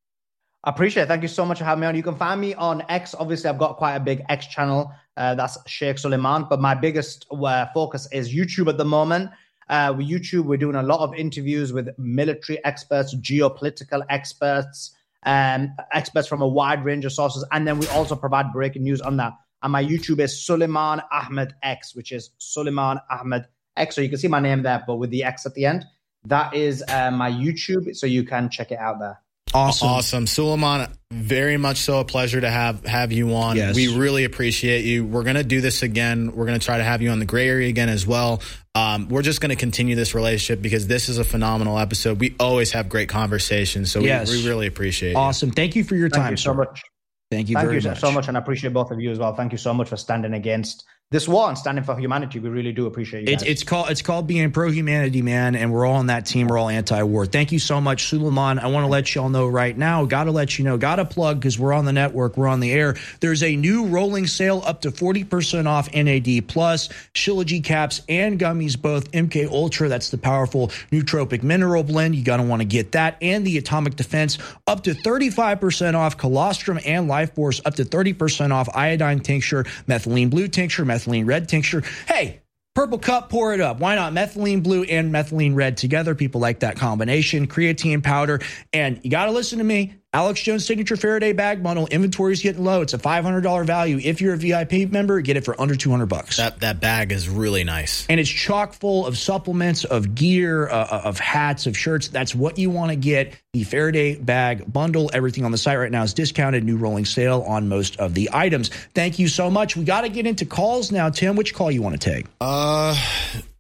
I appreciate it. Thank you so much for having me on. You can find me on X. Obviously, I've got quite a big X channel. Uh, that's Sheikh Suleiman. But my biggest uh, focus is YouTube at the moment. Uh, with YouTube, we're doing a lot of interviews with military experts, geopolitical experts, um, experts from a wide range of sources. And then we also provide breaking news on that. And my YouTube is Suleiman Ahmed X, which is Suleiman Ahmed X. So you can see my name there, but with the X at the end. That is uh, my YouTube, so you can check it out there. Awesome. Awesome. Suleiman, very much so a pleasure to have have you on. Yes. We really appreciate you. We're going to do this again. We're going to try to have you on the gray area again as well. Um, we're just going to continue this relationship because this is a phenomenal episode. We always have great conversations, so yes. we, we really appreciate awesome. it. Awesome. Thank you for your time. Thank you so much. Thank you Thank very you much. so much, and I appreciate both of you as well. Thank you so much for standing against this war and standing for humanity. We really do appreciate you guys. It's, it's called it's called being pro-humanity, man, and we're all on that team. We're all anti-war. Thank you so much, Suleiman. I want to let y'all know right now, got to let you know, got to plug because we're on the network, we're on the air. There's a new rolling sale up to forty percent off N A D Plus, Shilajit caps, and gummies, both M K Ultra, that's the powerful nootropic mineral blend. You got to want to get that, and the Atomic Defense, up to thirty-five percent off Colostrum and Life Force, up to thirty percent off iodine tincture, methylene blue tincture, methylene red tincture. Hey, Purple Cup, pour it up. Why not? Methylene blue and methylene red together. People like that combination. Creatine powder. And you got to listen to me. Alex Jones Signature Faraday Bag Bundle. Inventory is getting low. It's a five hundred dollars value. If you're a V I P member, get it for under two hundred bucks. That that bag is really nice. And it's chock full of supplements, of gear, uh, of hats, of shirts. That's what you want to get. The Faraday Bag Bundle. Everything on the site right now is discounted. New rolling sale on most of the items. Thank you so much. We got to get into calls now. Tim, which call you want to take? Uh...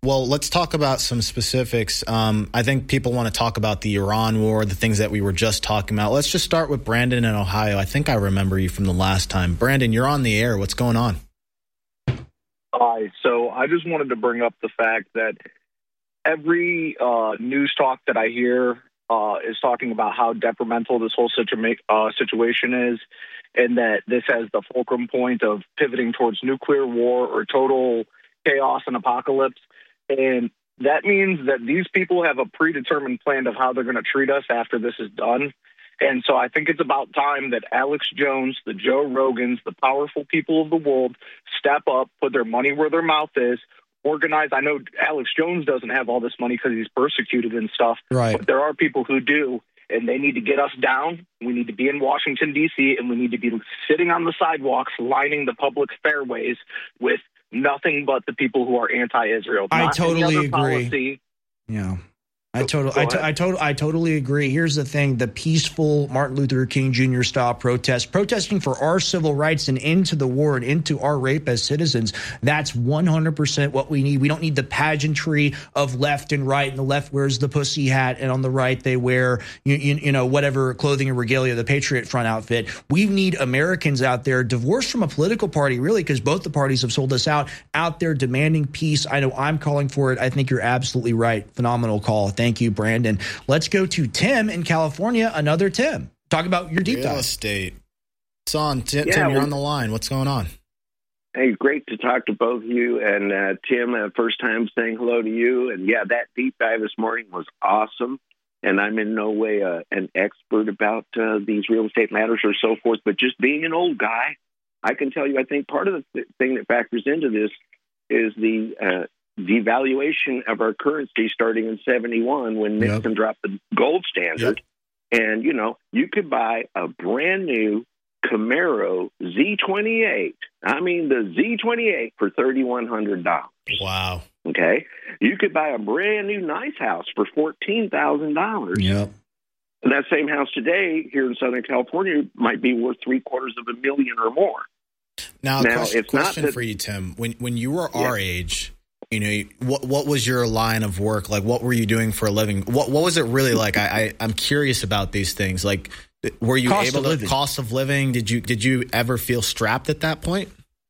Well, let's talk about some specifics. Um, I think people want to talk about the Iran war, the things that we were just talking about. Let's just start with Brandon in Ohio. I think I remember you from the last time. Brandon, you're on the air. What's going on? Hi. So I just wanted to bring up the fact that every uh, news talk that I hear uh, is talking about how detrimental this whole situa- uh, situation is, and that this has the fulcrum point of pivoting towards nuclear war or total chaos and apocalypse. And that means that these people have a predetermined plan of how they're going to treat us after this is done. And so I think it's about time that Alex Jones, the Joe Rogans, the powerful people of the world step up, put their money where their mouth is, organize. I know Alex Jones doesn't have all this money because he's persecuted and stuff, right? But there are people who do, and they need to get us down. We need to be in Washington, D C, and we need to be sitting on the sidewalks, lining the public fairways with nothing but the people who are anti-Israel. I Not totally any other agree. Policy. Yeah. I totally, I, to, I, to, I totally agree. Here's the thing: the peaceful Martin Luther King Junior style protest, protesting for our civil rights and into the war and into our rape as citizens. That's one hundred percent what we need. We don't need the pageantry of left and right. And the left wears the pussy hat, and on the right they wear you, you, you know whatever clothing and regalia, the Patriot Front outfit. We need Americans out there, divorced from a political party, really, because both the parties have sold us out. Out there demanding peace. I know I'm calling for it. I think you're absolutely right. Phenomenal call. Thank you, Brandon. Let's go to Tim in California. Another Tim. Talk about your deep Real dive. estate. It's on. Tim, Yeah, Tim you're well- on the line. What's going on? Hey, great to talk to both of you. And uh, Tim, uh, first time saying hello to you. And yeah, that deep dive this morning was awesome. And I'm in no way uh, an expert about uh, these real estate matters or so forth, but just being an old guy, I can tell you, I think part of the th- thing that factors into this is the uh, devaluation of our currency starting in seventy-one when Nixon Yep. dropped the gold standard. And, you know, you could buy a brand new Camaro Z twenty-eight. I mean, the Z twenty-eight for thirty-one hundred dollars. Wow. Okay. You could buy a brand new nice house for fourteen thousand dollars. Yep. And that same house today here in Southern California might be worth three quarters of a million or more. Now, Now, question, it's not question that- for you, Tim. When when you were Yeah. our age, you know, what what was your line of work? Like, what were you doing for a living? What what was it really like? I, I I'm curious about these things. Like, were you Cost able of to living. cost of living? Did you did you ever feel strapped at that point?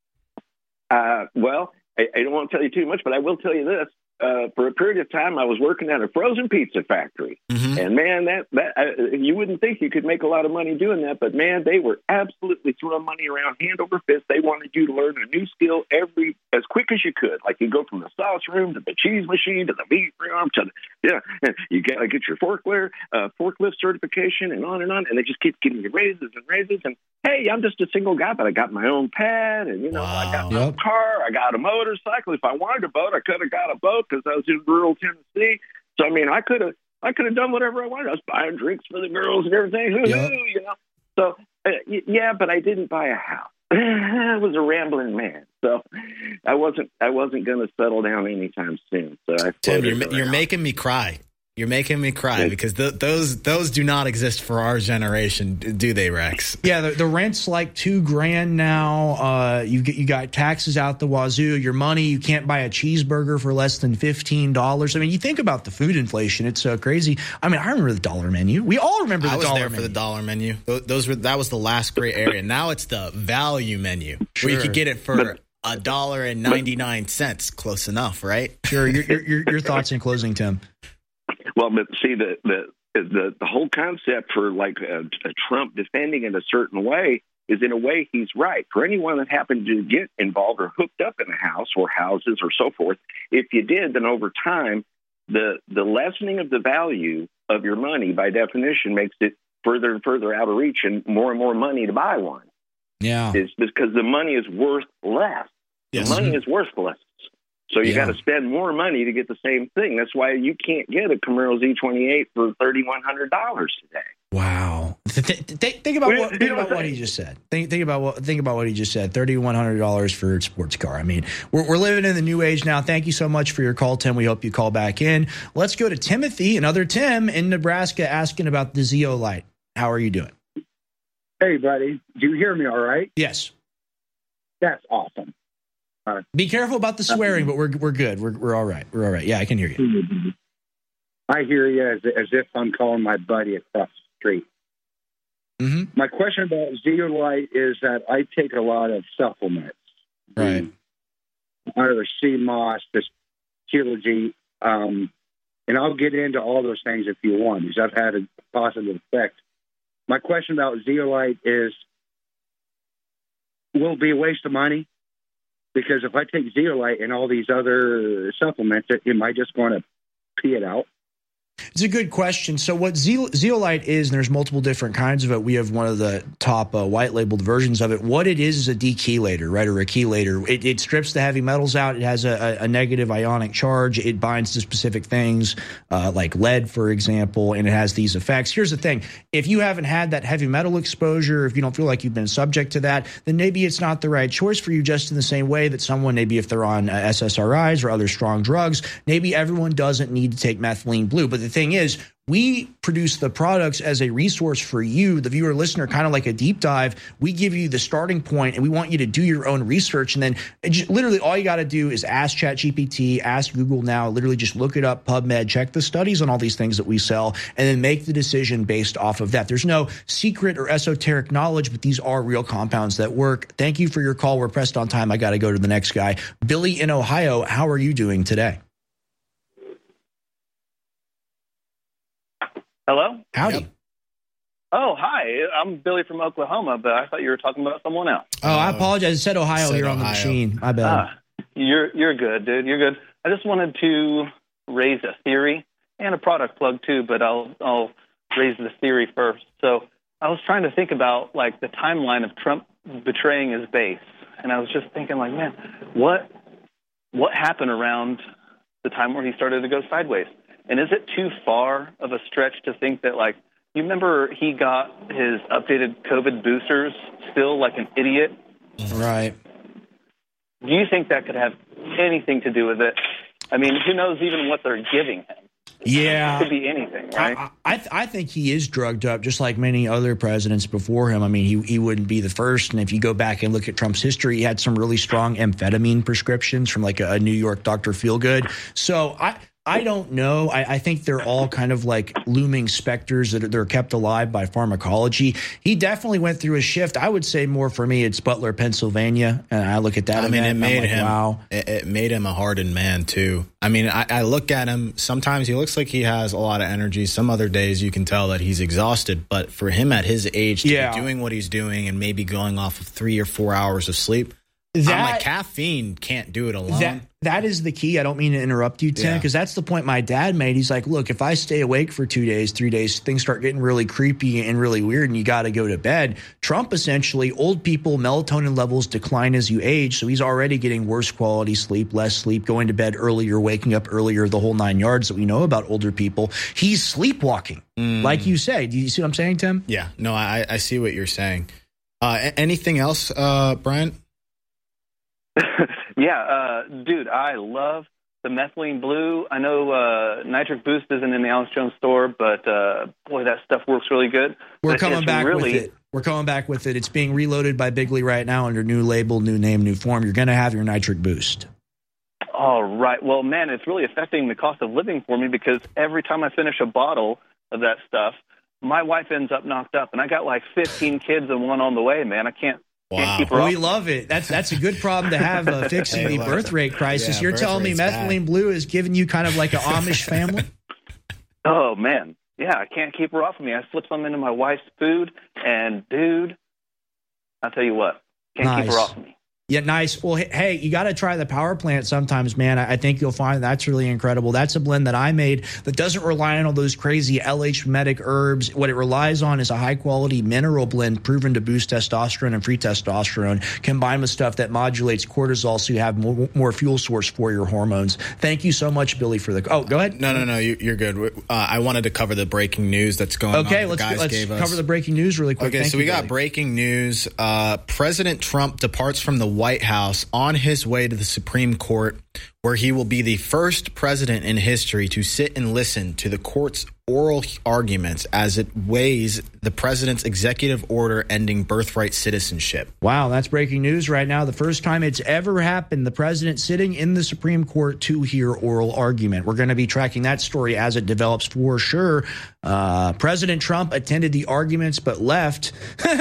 Uh, well, I, I don't want to tell you too much, but I will tell you this. Uh, for a period of time, I was working at a frozen pizza factory. Mm-hmm. And, man, that, that uh, you wouldn't think you could make a lot of money doing that, but, man, they were absolutely throwing money around hand over fist. They wanted you to learn a new skill every as quick as you could. Like you go from the sauce room to the cheese machine to the meat room to the, yeah, and you got to get your forklift, uh, forklift certification and on and on. And they just keep giving you raises and raises. And, hey, I'm just a single guy, but I got my own pad and, you know, I got my own car. I got a motorcycle. If I wanted a boat, I could have got a boat because I was in rural Tennessee. So, I mean, I could have I could have done whatever I wanted. I was buying drinks for the girls and everything. Yep. You know. So, uh, y- yeah, but I didn't buy a house. I was a rambling man. So I wasn't I wasn't going to settle down anytime soon. So I Tim, you're, floated you're around. making me cry. You're making me cry Yeah. because th- those those do not exist for our generation, do they, Rex? Yeah, the, the rent's like two grand now. Uh, you get you got taxes out the wazoo. Your money, you can't buy a cheeseburger for less than fifteen dollars. I mean, you think about the food inflation; it's uh, crazy. I mean, I remember the dollar menu. We all remember the I was dollar there menu. for the dollar menu. Those, those were that was the last great area. Now it's the value menu where you Sure. could get it for a dollar and ninety nine cents. Close enough, right? Sure. Your, your, your, your thoughts in closing, Tim? Well, but see, the the the, the whole concept for like a, a Trump defending it a certain way is, in a way, he's right. For anyone that happened to get involved or hooked up in a house or houses or so forth, if you did, then over time, the the lessening of the value of your money, by definition, makes it further and further out of reach and more and more money to buy one. Yeah, is because the money is worth less. Yes. The money is worthless. So you Yeah. got to spend more money to get the same thing. That's why you can't get a Camaro Z twenty-eight for thirty-one hundred dollars today. Wow. Th- th- th- think about what think about what he just said. Think think about what think about what he just said. Thirty-one hundred dollars for a sports car. I mean, we're we're living in the new age now. Thank you so much for your call, Tim. We hope you call back in. Let's go to Timothy, another Tim in Nebraska, asking about the Zeolite. How are you doing? Hey, buddy. Do you hear me all right? Yes. That's awesome. All right. Be careful about the swearing, but we're we're good. We're we're all right. We're all right. Yeah, I can hear you. I hear you as as if I'm calling my buddy across the street. Mm-hmm. My question about zeolite is that I take a lot of supplements. Right. Either C M O S, this Telogy, um, and I'll get into all those things if you want, because I've had a positive effect. My question about zeolite is, will it be a waste of money? Because if I take zeolite and all these other supplements, am I just going to pee it out? It's a good question. So what zeol- zeolite is, and there's multiple different kinds of it. We have one of the top uh, white labeled versions of it. What it is is a dechelator, right, or a chelator. It, it strips the heavy metals out. It has a, a, a negative ionic charge. It binds to specific things uh, like lead, for example, and it has these effects. Here's the thing. If you haven't had that heavy metal exposure, if you don't feel like you've been subject to that, then maybe it's not the right choice for you, just in the same way that someone, maybe if they're on uh, S S R Is or other strong drugs, maybe everyone doesn't need to take methylene blue. But the thing is, we produce the products as a resource for you, the viewer listener, kind of like a deep dive. We give you the starting point, and we want you to do your own research. And then just, literally all you got to do is ask ChatGPT, ask Google now, literally just look it up, PubMed, check the studies on all these things that we sell, and then make the decision based off of that. There's no secret or esoteric knowledge, but these are real compounds that work. Thank you for your call. We're pressed on time. I got to go to the next guy. Billy in Ohio, how are you doing today? Hello? Howdy. Yep. Oh, hi. I'm Billy from Oklahoma, but I thought you were talking about someone else. Oh, I apologize. It said Ohio said here on the Ohio. machine. My bad. Ah, you're you're good, dude. You're good. I just wanted to raise a theory and a product plug too, but I'll I'll raise the theory first. So I was trying to think about like the timeline of Trump betraying his base, and I was just thinking like, man, what what happened around the time where he started to go sideways? And is it too far of a stretch to think that, like, you remember he got his updated COVID boosters still like an idiot? Right. Do you think that could have anything to do with it? I mean, who knows even what they're giving him? Yeah. It could be anything, right? I, I, th- I think he is drugged up, just like many other presidents before him. I mean, he, he wouldn't be the first. And if you go back and look at Trump's history, he had some really strong amphetamine prescriptions from like a, a New York Doctor Feelgood. So I... I don't know. I, I think they're all kind of like looming specters that are, they're kept alive by pharmacology. He definitely went through a shift. I would say more for me, it's Butler, Pennsylvania. And I look at that. I mean, it made like, him, wow. It, it made him a hardened man too. I mean, I, I look at him. Sometimes he looks like he has a lot of energy. Some other days you can tell that he's exhausted. But for him at his age to Yeah. be doing what he's doing and maybe going off of three or four hours of sleep, That- I'm like, caffeine can't do it alone. That that is the key. I don't mean to interrupt you, Tim, Yeah. because that's the point my dad made. He's like, look, if I stay awake for two days, three days, things start getting really creepy and really weird, and you got to go to bed. Trump essentially, old people, melatonin levels decline as you age, so he's already getting worse quality sleep, less sleep, going to bed earlier, waking up earlier, the whole nine yards that we know about older people. He's sleepwalking, Mm. like you say. Do you see what I'm saying, Tim? Yeah. No, I, I see what you're saying. Uh, a- anything else, uh, Brian? Yeah, uh, dude, I love the methylene blue. I know uh, Nitric Boost isn't in the Alex Jones store, but uh, boy, that stuff works really good. We're But coming it's back really, with it. We're coming back with it. It's being reloaded by Bigley right now under new label, new name, new form. You're going to have your Nitric Boost. All right. Well, man, it's really affecting the cost of living for me because every time I finish a bottle of that stuff, my wife ends up knocked up, and I got like fifteen kids and one on the way, man. I can't. Can't keep her Well, off. we love it. That's that's a good problem to have, uh, fixing Hey, the look. birth rate crisis. Yeah, You're birth telling me rate's methylene bad. blue is giving you kind of like an Amish family? Oh, man. Yeah, I can't keep her off of me. I slip some into my wife's food, and, dude, I'll tell you what, can't keep her Nice. off of me. Yeah, nice. Well, hey, hey, you got to try the power plant sometimes, man. I, I think you'll find that's really incredible. That's a blend that I made that doesn't rely on all those crazy L H medic herbs. What it relies on is a high quality mineral blend proven to boost testosterone and free testosterone, combined with stuff that modulates cortisol, so you have more, more fuel source for your hormones. Thank you so much, Billy, for the. Oh, go ahead. No, no, no. You, you're good. Uh, I wanted to cover the breaking news that's going on. Okay, the let's guys let's gave us. cover the breaking news really quick. Okay, Thank so you, we got Billy. breaking news. Uh, President Trump departs from the White House on his way to the Supreme Court where he will be the first president in history to sit and listen to the court's oral arguments as it weighs the president's executive order ending birthright citizenship. Wow, that's breaking news right now. The first time it's ever happened, the president sitting in the Supreme Court to hear oral argument. We're going to be tracking that story as it develops for sure. Uh, President Trump attended the arguments but left.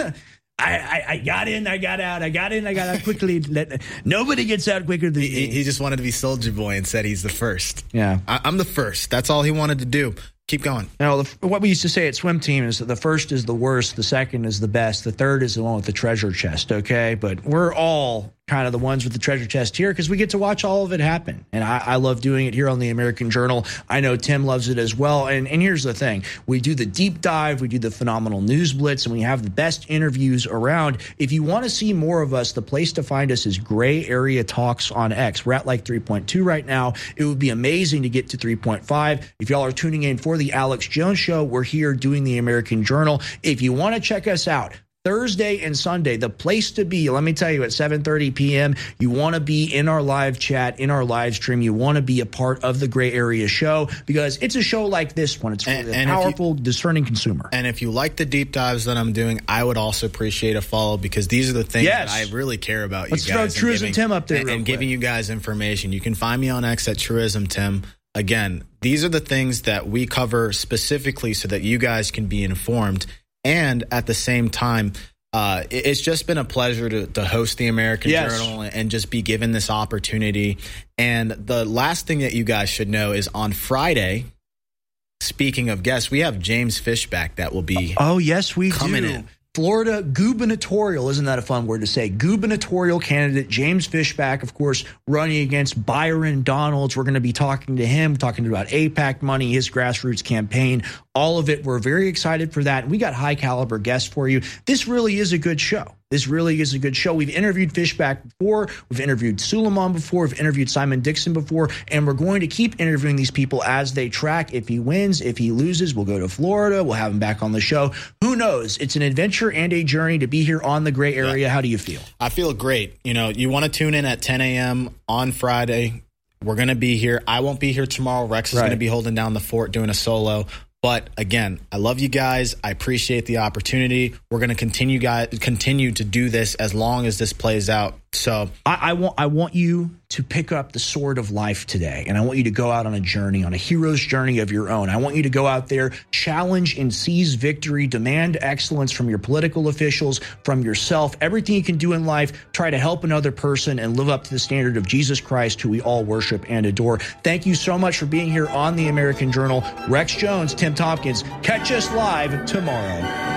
I, I, I got in, I got out, I got in, I got out quickly. Let, nobody gets out quicker than he, he just wanted to be Soldier Boy and said he's the first. Yeah. I, I'm the first. That's all he wanted to do. Keep going. You know, the, what we used to say at swim team is that the first is the worst, the second is the best, the third is the one with the treasure chest, okay? But we're all kind of the ones with the treasure chest here because we get to watch all of it happen. And I, I love doing it here on the American Journal. I know Tim loves it as well. And, and here's the thing. We do the deep dive, we do the phenomenal news blitz, and we have the best interviews around. If you want to see more of us, the place to find us is Gray Area Talks on X. We're at like three point two right now. It would be amazing to get to three point five. If y'all are tuning in for the Alex Jones Show, we're here doing the American Journal. If you want to check us out, Thursday and Sunday, the place to be, let me tell you, at seven thirty p.m., you want to be in our live chat, in our live stream. You want to be a part of the Gray Area Show because it's a show like this one. It's for and, the and powerful, you, discerning consumer. And if you like the deep dives that I'm doing, I would also appreciate a follow because these are the things yes. that I really care about. Let's you guys throw Truism giving, Tim up there and, real and quick. giving you guys information. You can find me on X at Truism Tim. Again, these are the things that we cover specifically so that you guys can be informed. And at the same time, uh, it's just been a pleasure to, to host the American yes. Journal and just be given this opportunity. And the last thing that you guys should know is on Friday, speaking of guests, we have James Fishback that will be oh yes we coming do. in. Florida gubernatorial, isn't that a fun word to say? Gubernatorial candidate James Fishback, of course, running against Byron Donalds. We're going to be talking to him, talking about AIPAC money, his grassroots campaign, all of it. We're very excited for that. And we got high caliber guests for you. This really is a good show. This really is a good show. We've interviewed Fishback before. We've interviewed Suleiman before. We've interviewed Simon Dixon before. And we're going to keep interviewing these people as they track. If he wins, if he loses, we'll go to Florida. We'll have him back on the show. Who knows? It's an adventure and a journey to be here on the Gray Area. How do you feel? I feel great. You know, you want to tune in at ten a.m. on Friday. We're going to be here. I won't be here tomorrow. Rex is Right. going to be holding down the fort doing a solo. But again, I love you guys. I appreciate the opportunity. We're going to continue guys continue to do this as long as this plays out. So I, I want I want you to pick up the sword of life today, and I want you to go out on a journey, on a hero's journey of your own. I want you to go out there, challenge and seize victory, demand excellence from your political officials, from yourself, everything you can do in life. Try to help another person and live up to the standard of Jesus Christ, who we all worship and adore. Thank you so much for being here on the American Journal. Rex Jones, Tim Tompkins. Catch us live tomorrow.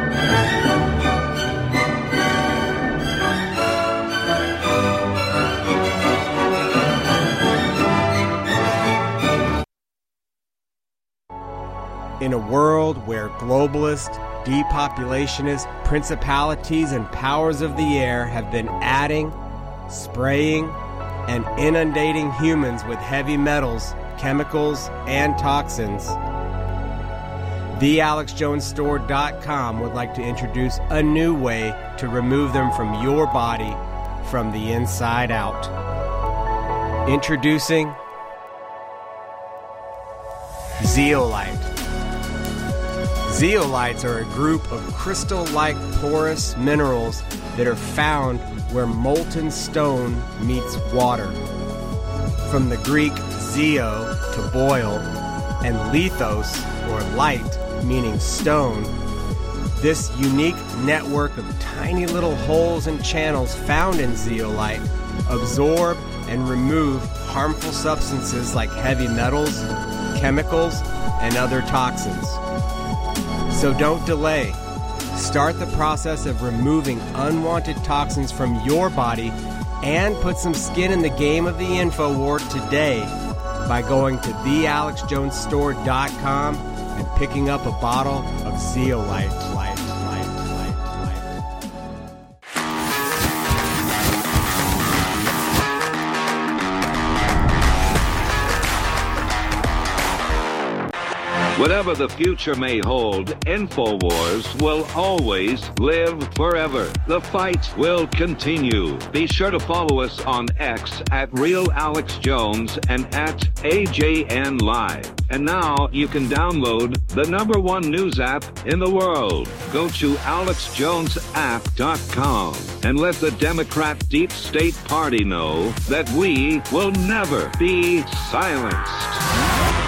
In a world where globalist, depopulationist, principalities and powers of the air have been adding, spraying, and inundating humans with heavy metals, chemicals, and toxins, the alex jones store dot com would like to introduce a new way to remove them from your body from the inside out. Introducing Zeolite. Zeolites are a group of crystal-like porous minerals that are found where molten stone meets water. From the Greek zeo, to boil, and lithos, or light, meaning stone, this unique network of tiny little holes and channels found in zeolite absorb and remove harmful substances like heavy metals, chemicals, and other toxins. So don't delay. Start the process of removing unwanted toxins from your body and put some skin in the game of the InfoWar today by going to the alex jones store dot com and picking up a bottle of Zeolite. Light, light, light, light. Whatever the future may hold, InfoWars will always live forever. The fight will continue. Be sure to follow us on X at Real Alex Jones and at A J N Live. And now you can download the number one news app in the world. Go to alex jones app dot com and let the Democrat Deep State Party know that we will never be silenced.